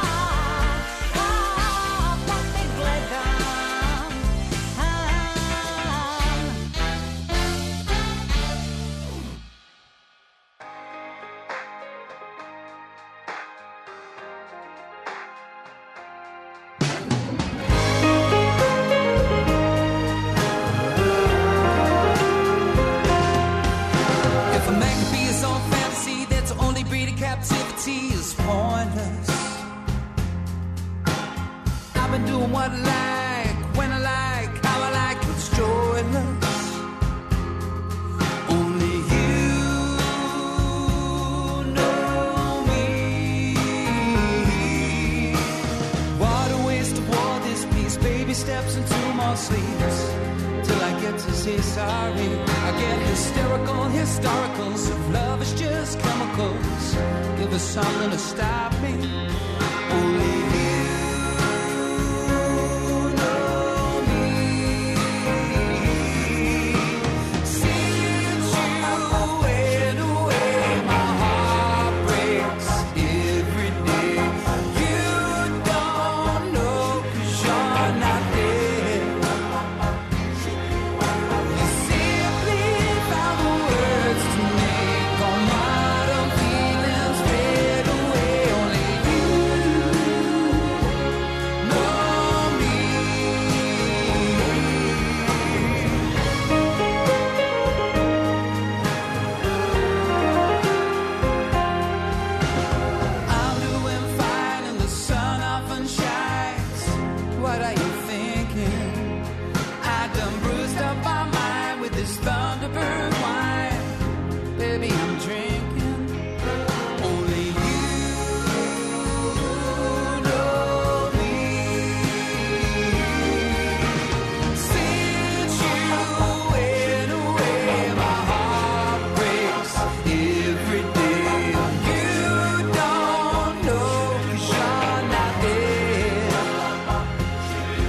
pa te gledam, If a man can be his own fantasy, that's only breeding captivity is pointless. I've been doing what I like, when I like, how I like, it's joyless. Only you know me. What a waste of war this piece. Baby steps into my sleeves till I get to say sorry. I get hysterical, historicals. If love is just chemicals, give us something to stop me. Only you know me. Since you went away, my heart breaks every day. You don't know 'cause you're not there. You simply found the words to make all modern feelings fade away. Only you know me. I'm doing fine and the sun often shines. What are you thinking? I done bruised up my mind with this Thunderbird wine. Baby, I'm drinking. Only you know me. Since you went away, my heart breaks every day. You don't know 'cause you're not there.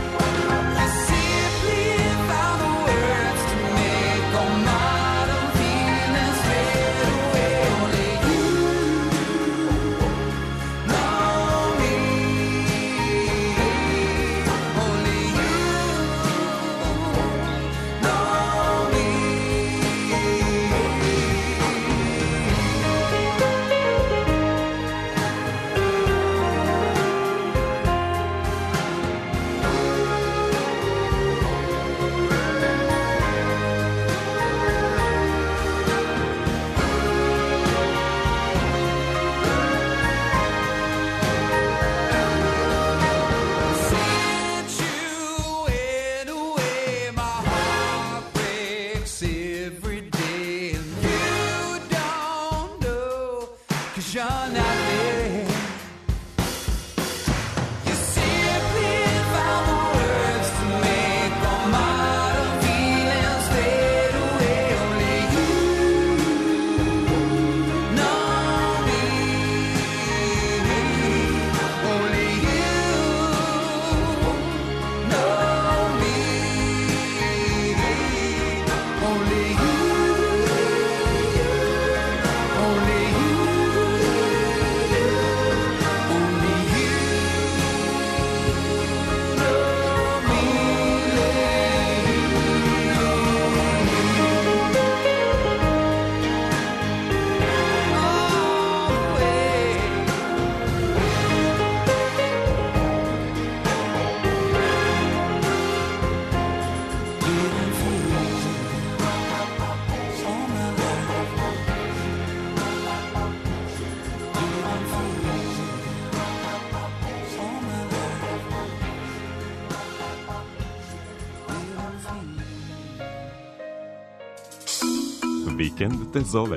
Vikend te zove.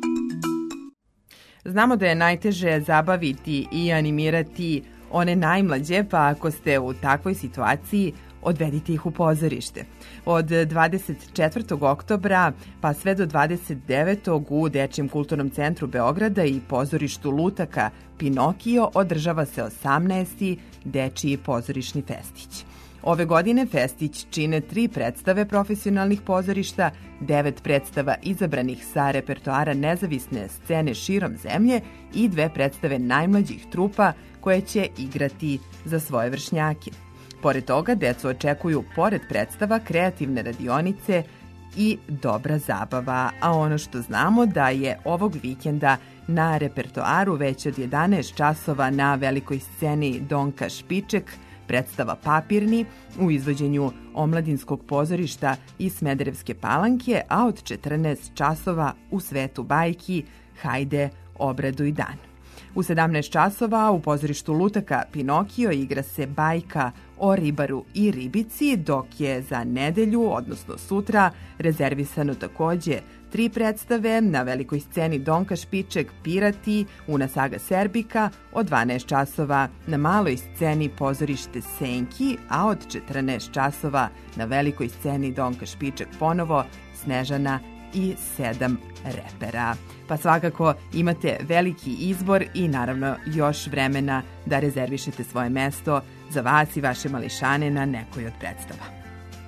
Znamo da je najteže zabaviti i animirati one najmlađe, pa ako ste u takvoj situaciji, odvedite ih u pozorište. Od 24. oktobra pa sve do 29. u Dečijem kulturnom centru Beograda i pozorištu lutaka Pinokio održava se 18. Dečiji pozorišni festić. Ove godine festić čine 3 predstave profesionalnih pozorišta, 9 predstava izabranih sa repertoara nezavisne scene širom zemlje i 2 predstave najmlađih trupa koje će igrati za svoje vršnjake. Pored toga, decu očekuju, pored predstava, kreativne radionice i dobra zabava, a ono što znamo da je ovog vikenda na repertoaru već od 11 časova na velikoj sceni Donka Špiček predstava Papirni u izvođenju Omladinskog pozorišta iz Smederevske Palanke, a od 14 časova u Svetu bajki Hajde, obraduj dan. U 17 časova u pozorištu lutaka Pinokio igra se bajka o ribaru i ribici, dok je za nedelju, odnosno sutra, rezervisano takođe 3 predstave na velikoj sceni Donka Špiček Pirati, Una saga Serbika, od 12 časova na maloj sceni pozorište Senki, a od 14 časova na velikoj sceni Donka Špiček ponovo Snežana i 7 repera. Pa svakako imate veliki izbor i naravno još vremena da rezervišete svoje mesto za vas i vaše mališane na nekoj od predstava.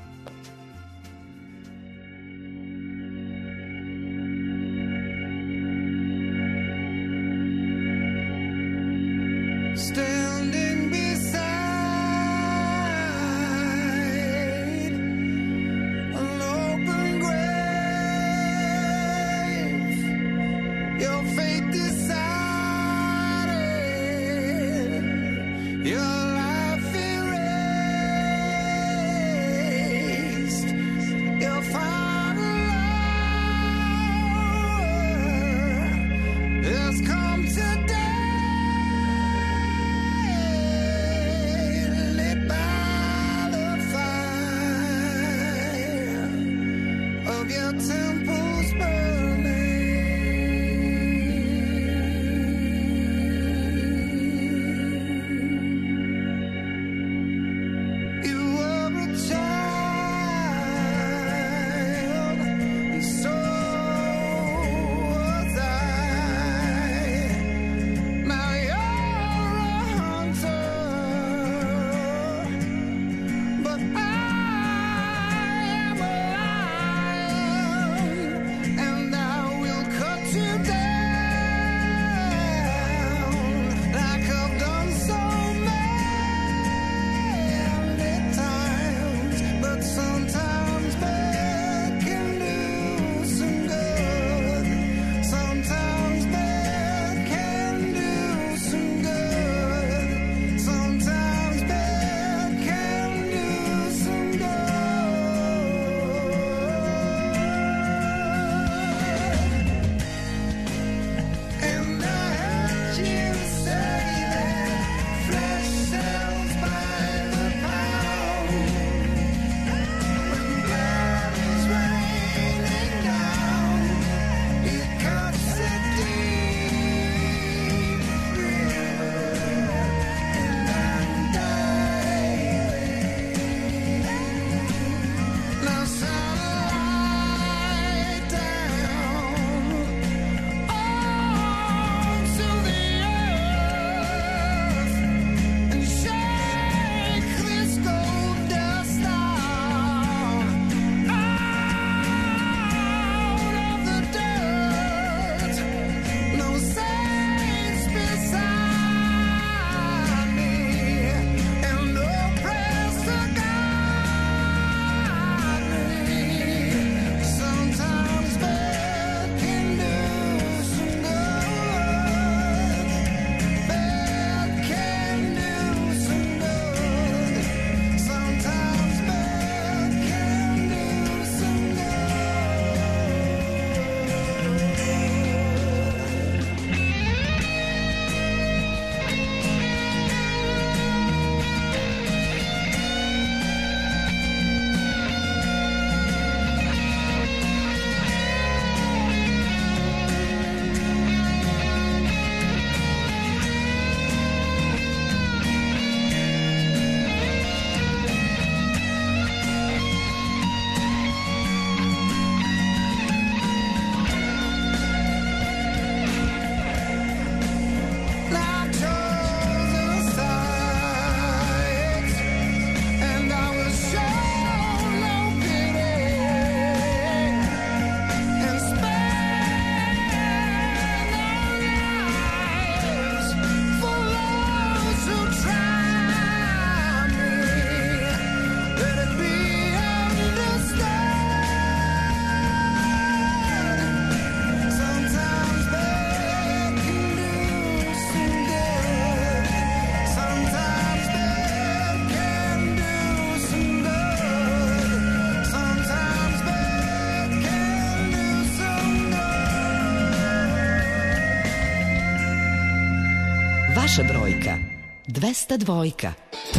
Standing beside an open grave, your fate decided, your life erased. vaša brojka. 202.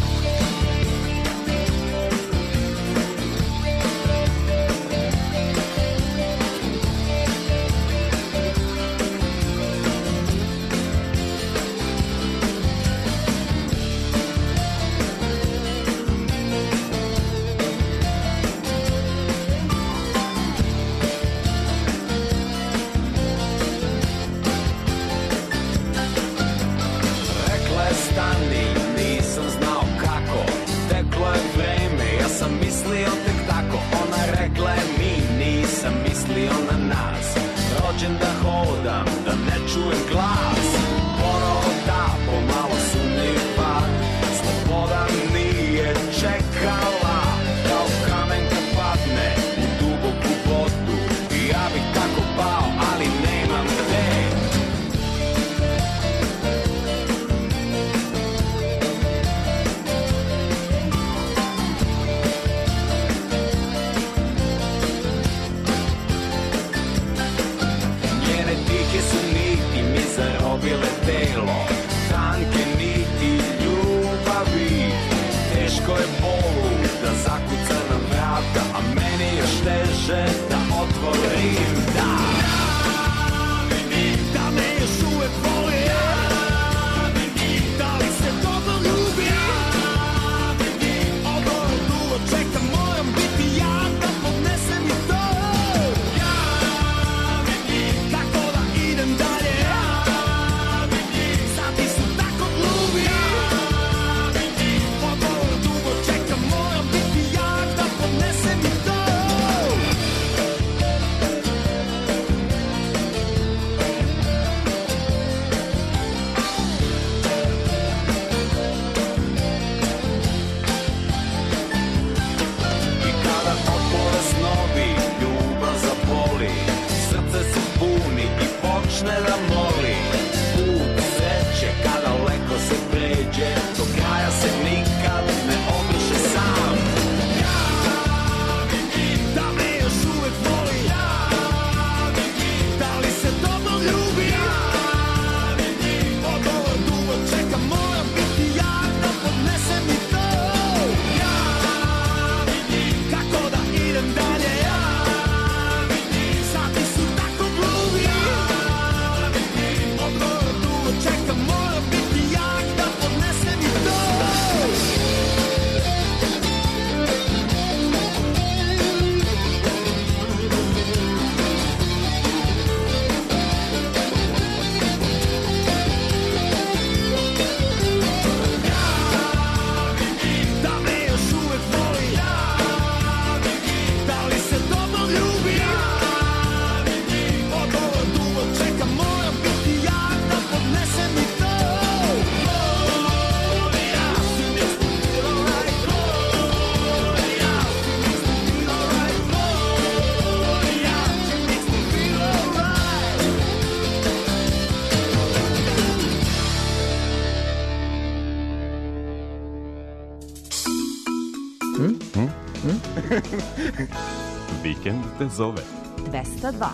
Vikend te zove. 202.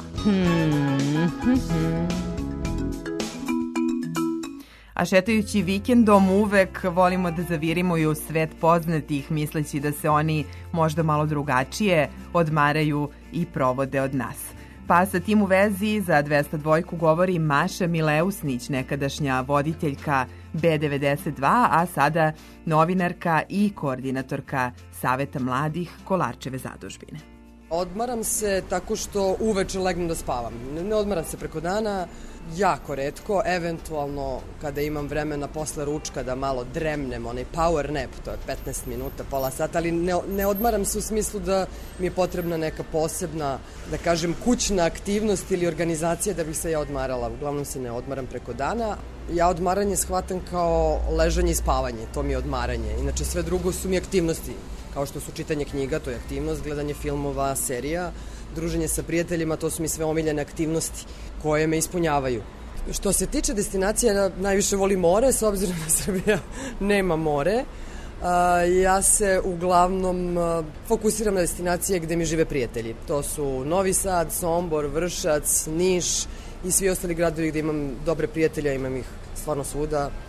A šetajući vikendom uvek volimo da zavirimo i u svet poznatih, misleći da se oni možda malo drugačije odmaraju i provode od nas. Pa sa tim u vezi za 202 govori Maša Mileusnić, nekadašnja voditeljka B92, a sada novinarka i koordinatorka Saveta mladih Kolarčeve zadužbine. Odmaram se tako što uveče legnem da spavam. Ne odmaram se preko dana, jako retko, eventualno kada imam vremena posle ručka da malo dremnem, onaj power nap, to je 15 minuta, pola sata, ali ne odmaram se u smislu da mi je potrebna neka posebna, da kažem, kućna aktivnost ili organizacija da bih se ja odmarala. Uglavnom se ne odmaram preko dana. Ja odmaranje shvatam kao ležanje i spavanje, to mi je odmaranje. Inače sve drugo su mi aktivnosti, kao što su čitanje knjiga, to je aktivnost, gledanje filmova, serija, druženje sa prijateljima, to su mi sve omiljene aktivnosti koje me ispunjavaju. Što se tiče destinacija, najviše volim more, s obzirom da Srbija nema more. Ja se uglavnom fokusiram na destinacije gde mi žive prijatelji. To su Novi Sad, Sombor, Vršac, Niš i svi ostali gradovi gde imam dobre prijatelja, imam ih stvarno svuda.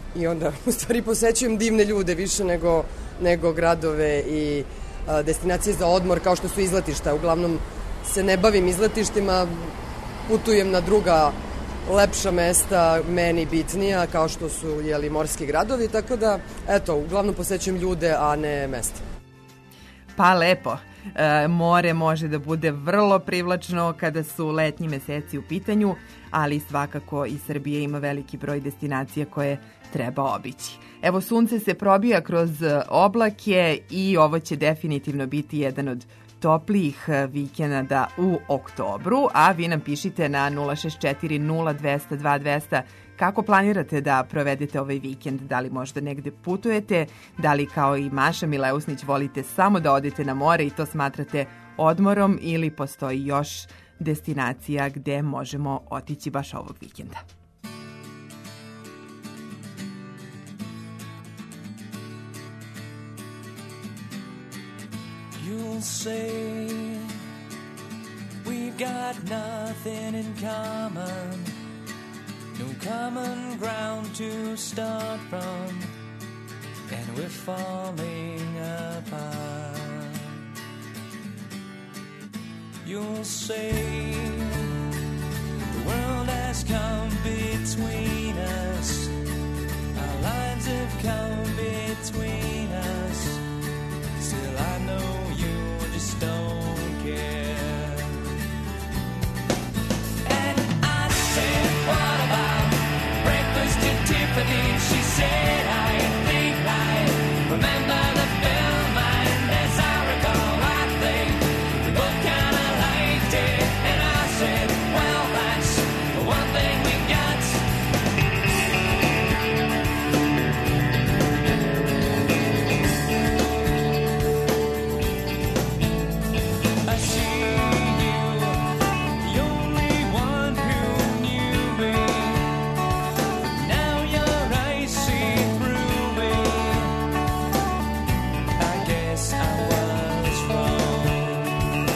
i onda u stvari posećujem divne ljude više nego gradove i destinacije za odmor kao što su izletišta. Uglavnom se ne bavim izletištima, putujem na druga lepša mesta, meni bitnija, kao što su morski gradovi, tako da, eto, uglavnom posećujem ljude, a ne mesta. Pa lepo. More može da bude vrlo privlačno kada su letnji meseci u pitanju, ali svakako i Srbija ima veliki broj destinacija koje treba obići. Evo, sunce se probija kroz oblake i ovo će definitivno biti jedan od toplijih vikenda u oktobru, a vi nam pišite na 064 0200 2200 kako planirate da provedete ovaj vikend, da li možda negde putujete, da li kao i Maša Mileusnić volite samo da odete na more i to smatrate odmorom ili postoji još destinacija gde možemo otići baš ovog vikenda. You'll say we've got nothing in common, no common ground to start from, and we're falling apart. You'll say the world has come between us, our lines have come between us, still I know you just don't care. And I said, what about breakfast at Tiffany's? She said, I think I remember the film, and as I recall, I think we both kind of liked it. And I said, well, that's the one thing we got. I see you, the only one who knew me, but now your eyes see through me. I guess I was wrong.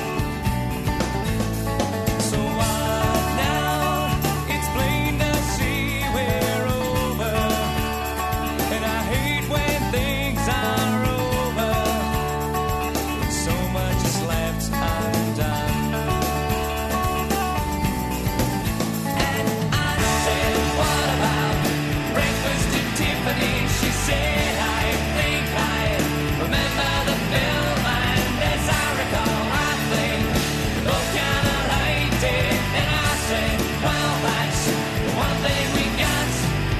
So what now? It's plain to see we're over, and I hate when things are over. So much is left undone. And I said, what about breakfast at Tiffany's? She said, I think I remember the film, and as I recall, I think we both kind of liked it. And I said, well, that's the one thing we got.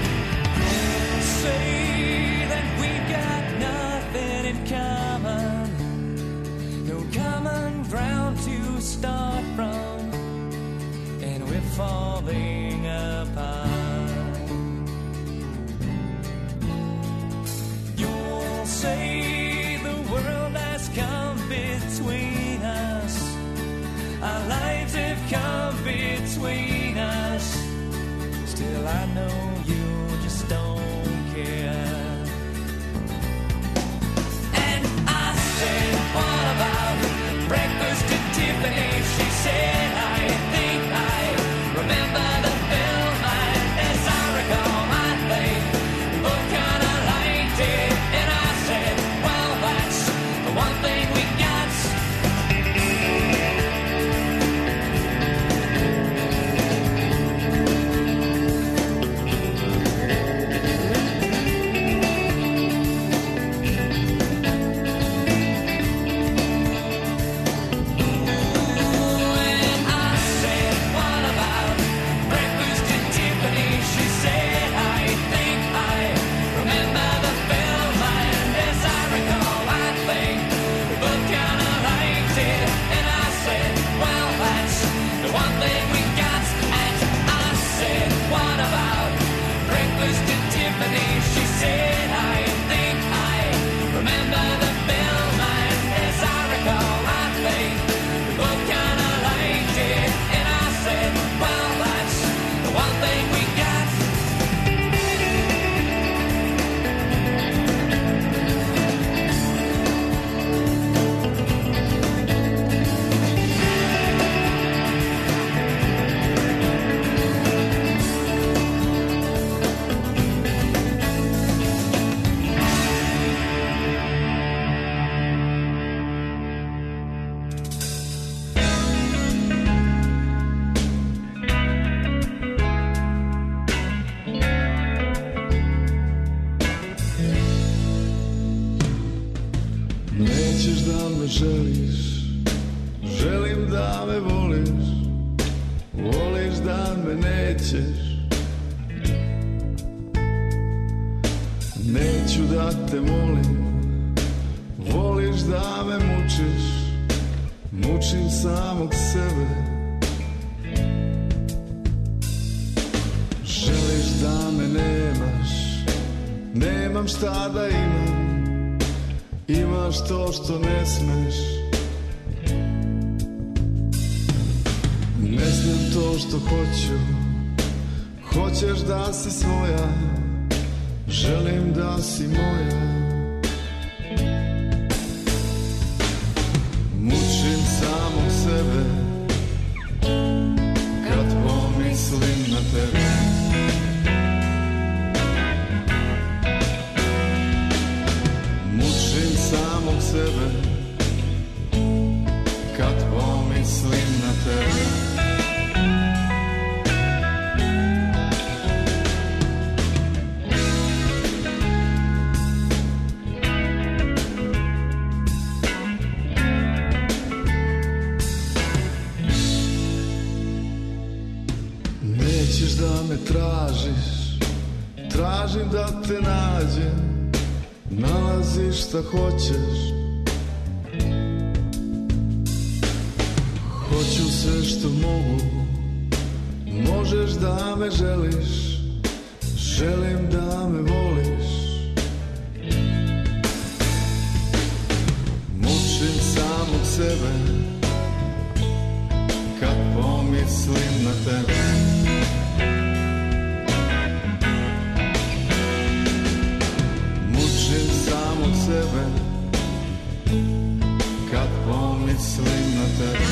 Say that we've got nothing in common, no common ground to start from, and we're falling apart. You'll say the world has come between us, our lives have come between us, still I know you just don't care. And I said, what about breakfast at Tiffany's? She said, I think I remember the film, and as I recall, I think we both kind of liked it. And I said, well, that's the one thing we got. Nećeš da me želiš, želim da me voliš, voliš da me nećeš. Neću da te molim, voliš da me mučiš, mučim samog sebe. Želiš da me nemaš, nemam šta da imam, imaš to što ne smeš. Ne znam to što hoću, hoćeš da si svoja, želim da si moja. Mučim samog sebe kad pomislim na tebe. Mučim samog sebe kad pomislim na tebe. Nećeš da me tražiš, tražim da te nađem, nalaziš šta hoćeš. Hoću sve što mogu, možeš da me želiš, želim da me voliš. Mučim samog sebe kad pomislim na tebe. Mučim samog sebe kad pomislim na tebe.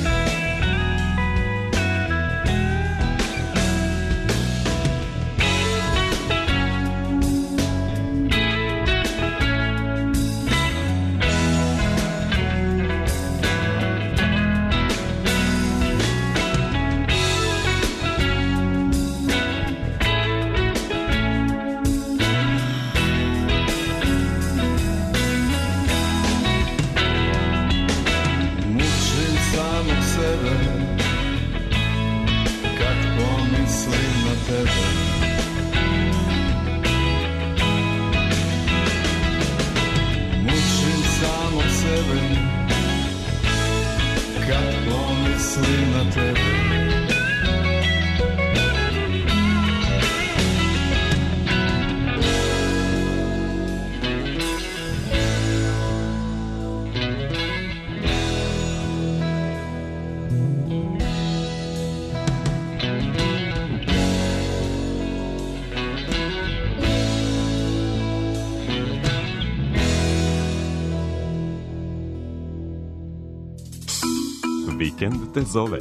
Vikend te zove.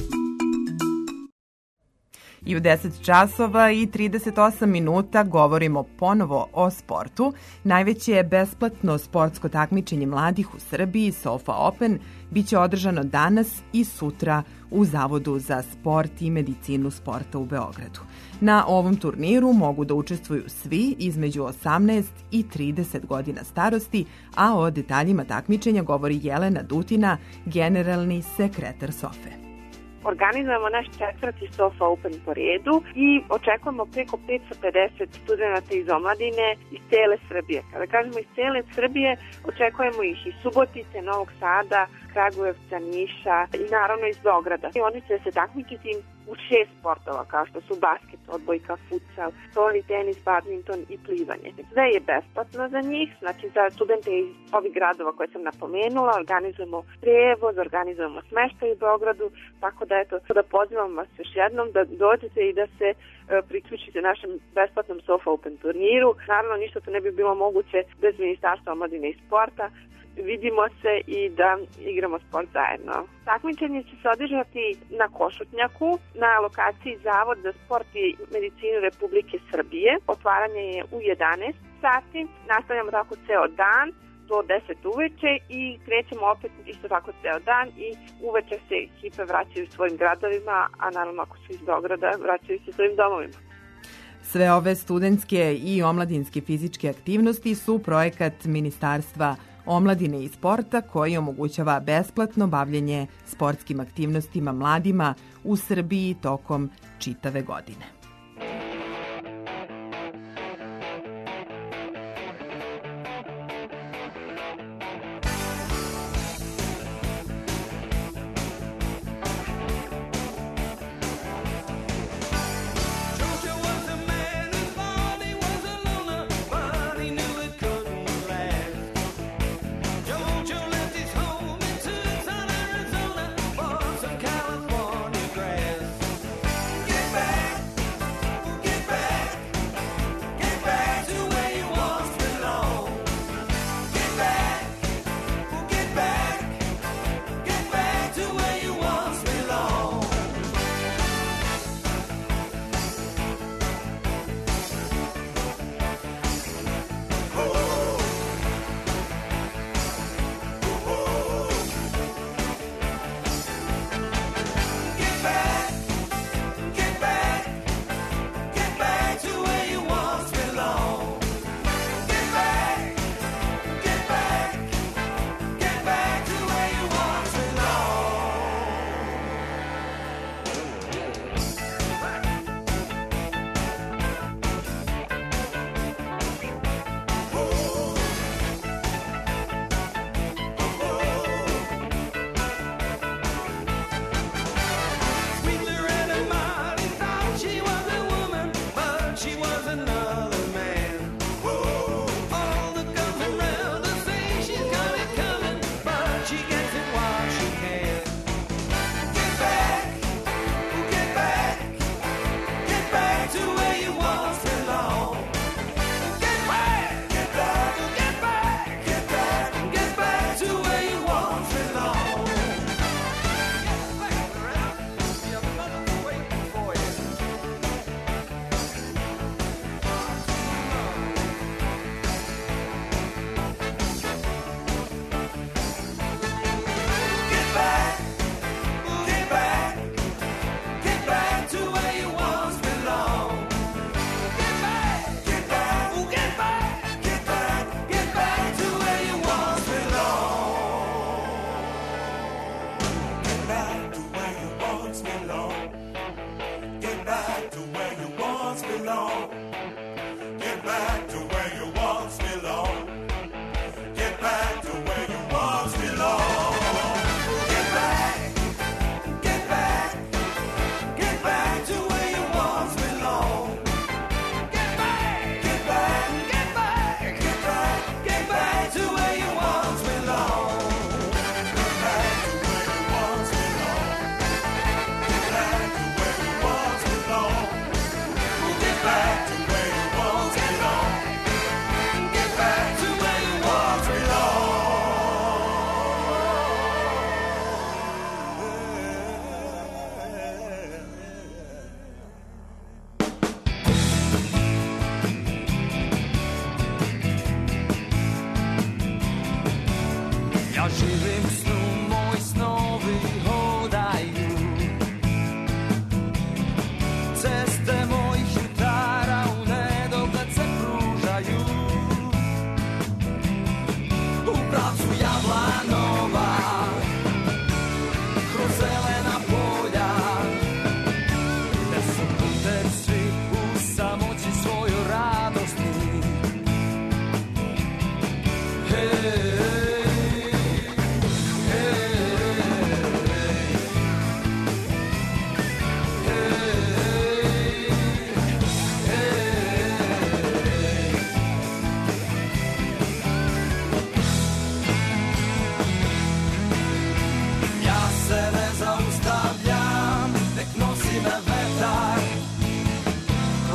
I u 10 časova i 38 minuta govorimo ponovo o sportu. Najveće besplatno sportsko takmičenje mladih u Srbiji, SOFA Open, biće održano danas i sutra u Zavodu za sport i medicinu sporta u Beogradu. Na ovom turniru mogu da učestvuju svi između 18 i 30 godina starosti, a o detaljima takmičenja govori Jelena Dutina, generalni sekretar SOFE. Organizujemo naš četvrti SOFA Open po redu i očekujemo preko 550 studenta iz omladine iz cele Srbije. Kada kažemo iz cele Srbije, očekujemo ih iz Subotice, Novog Sada, Kragujevca, Niša i naravno iz Beograda. I oni će se takmičiti u 6 sportova kao što su basket, odbojka, futsal, stolni tenis, badminton i plivanje. Sve je besplatno za njih, znači za studente iz ovih gradova koje sam napomenula, organizujemo prevoz, organizujemo smeštaj u Beogradu, tako da eto, da pozivam vas još jednom da dođete i da se priključite našem besplatnom SOFA Open turniru. Naravno, ništa to ne bi bilo moguće bez Ministarstva omladine i sporta. Vidimo se i da igramo sport zajedno. Takmičenje će se održati na Košutnjaku, na lokaciji Zavod za sport i medicinu Republike Srbije. Otvaranje je u 11 sati, nastavljamo tako ceo dan do 10 uveče i krećemo opet isto tako ceo dan i uveče se ekipe vraćaju svojim gradovima, a naravno ako su iz Beograda vraćaju se svojim domovima. Sve ove studentske i omladinske fizičke aktivnosti su projekat Ministarstva omladine i sporta koji omogućava besplatno bavljenje sportskim aktivnostima mladima u Srbiji tokom čitave godine.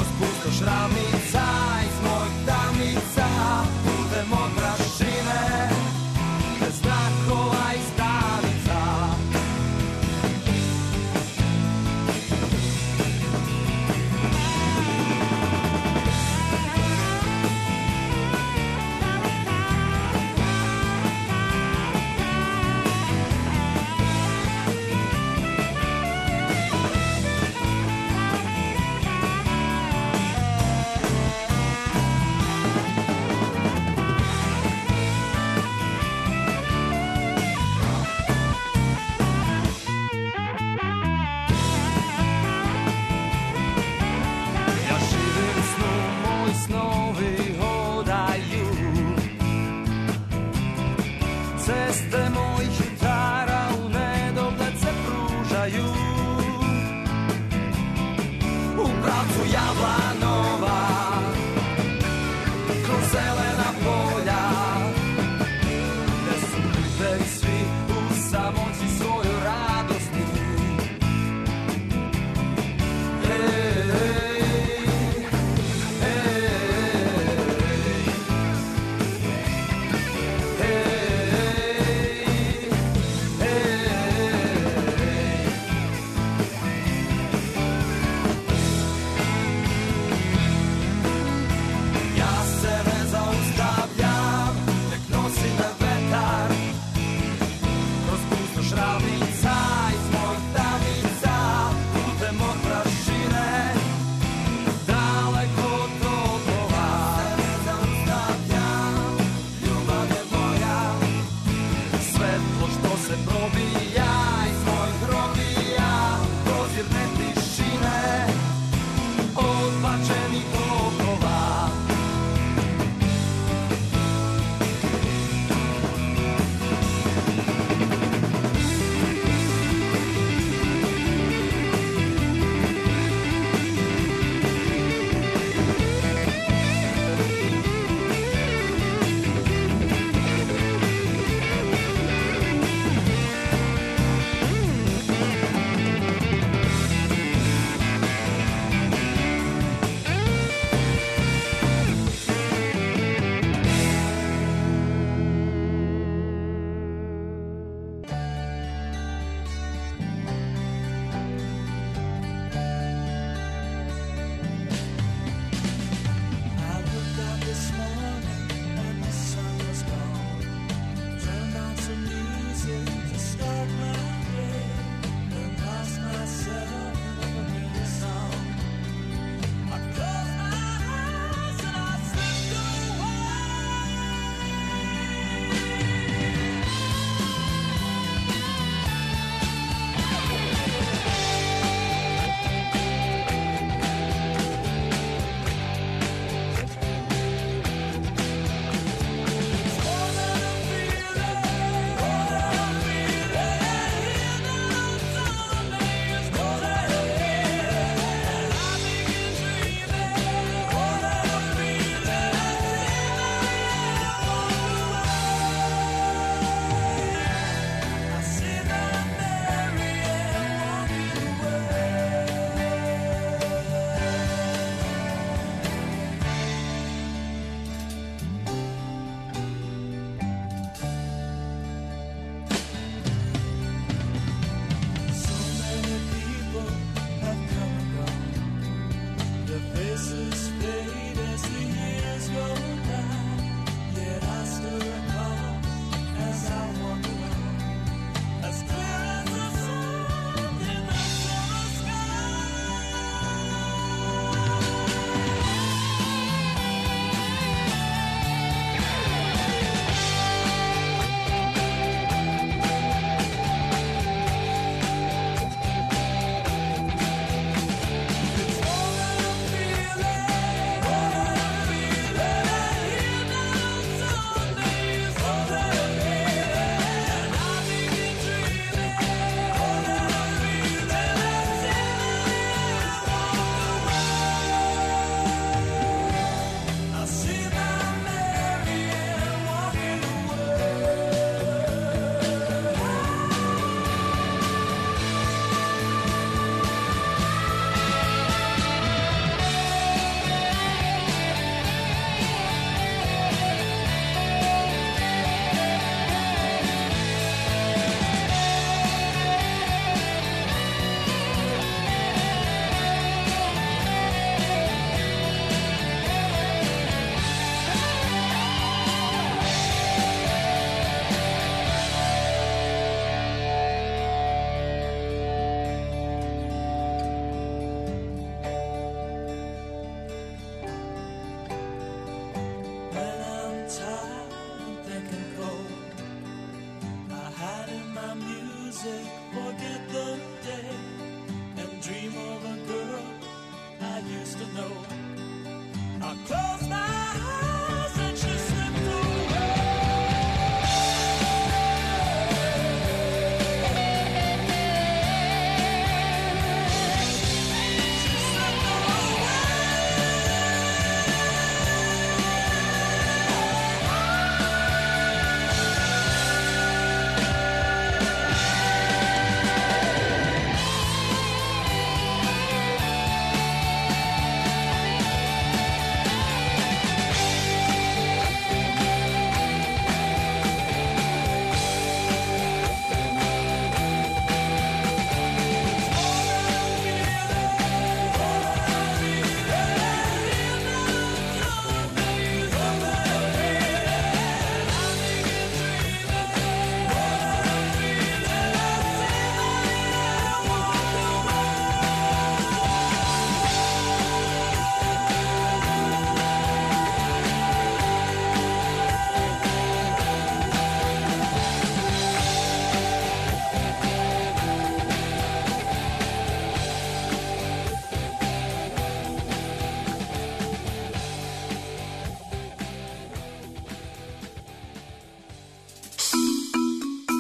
Šramica iz mojih tamnica, budem od prašine.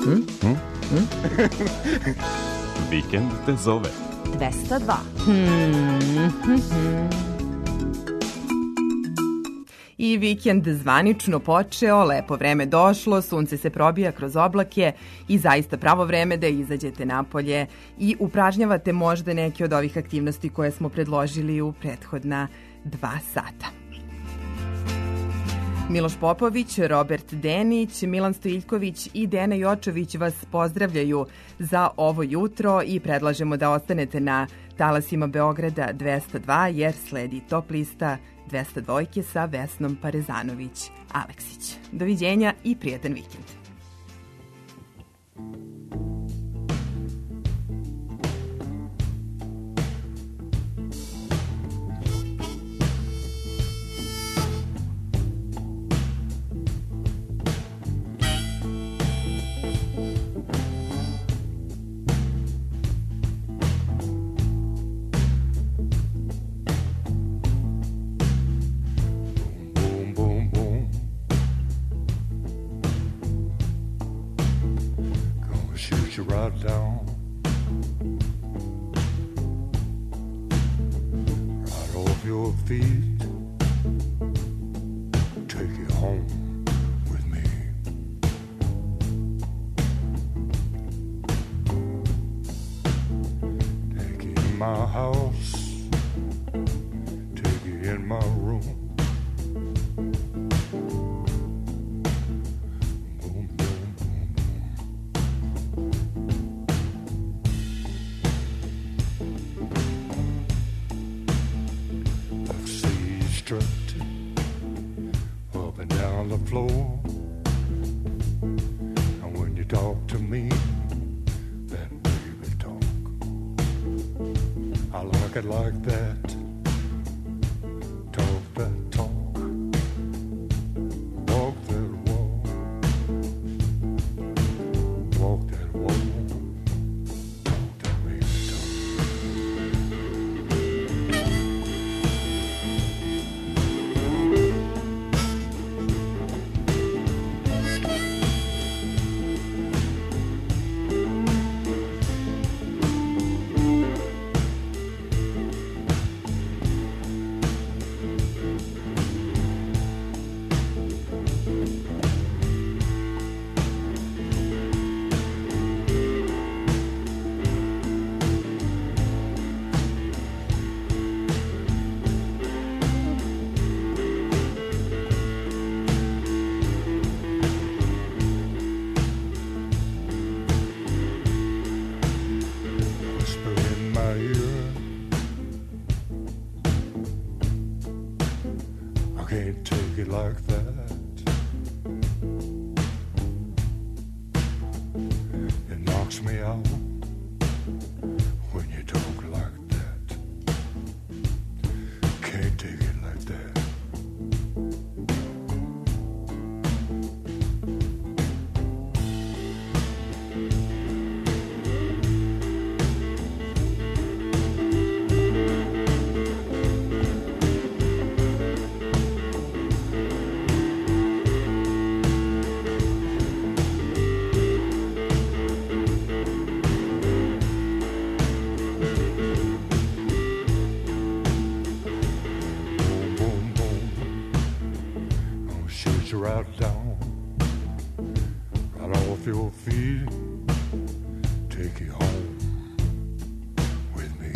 Vikend te zove. 202. I vikend zvanično počeo, lepo vreme došlo, sunce se probija kroz oblake i zaista pravo vreme da izađete napolje i upražnjavate možda neke od ovih aktivnosti koje smo predložili u prethodna 2 sata. Miloš Popović, Robert Denić, Milan Stojiljković i Dena Jočović vas pozdravljaju za ovo jutro i predlažemo da ostanete na talasima Beograda 202 jer sledi Top lista 202 sa Vesnom Parezanović-Aleksić. Doviđenja i prijatan vikend. Right down, right off your feet, take you home with me. Take you in my house, take you in my room. Up and down the floor, and when you talk to me, then baby talk. I like it like that. Talk that talk, walk that walk, walk that walk. Can't take it like that. It knocks me out when you talk like that. Can't take it like that. Right down, right off your feet, take you home with me.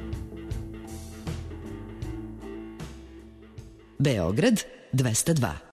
Beograd 202.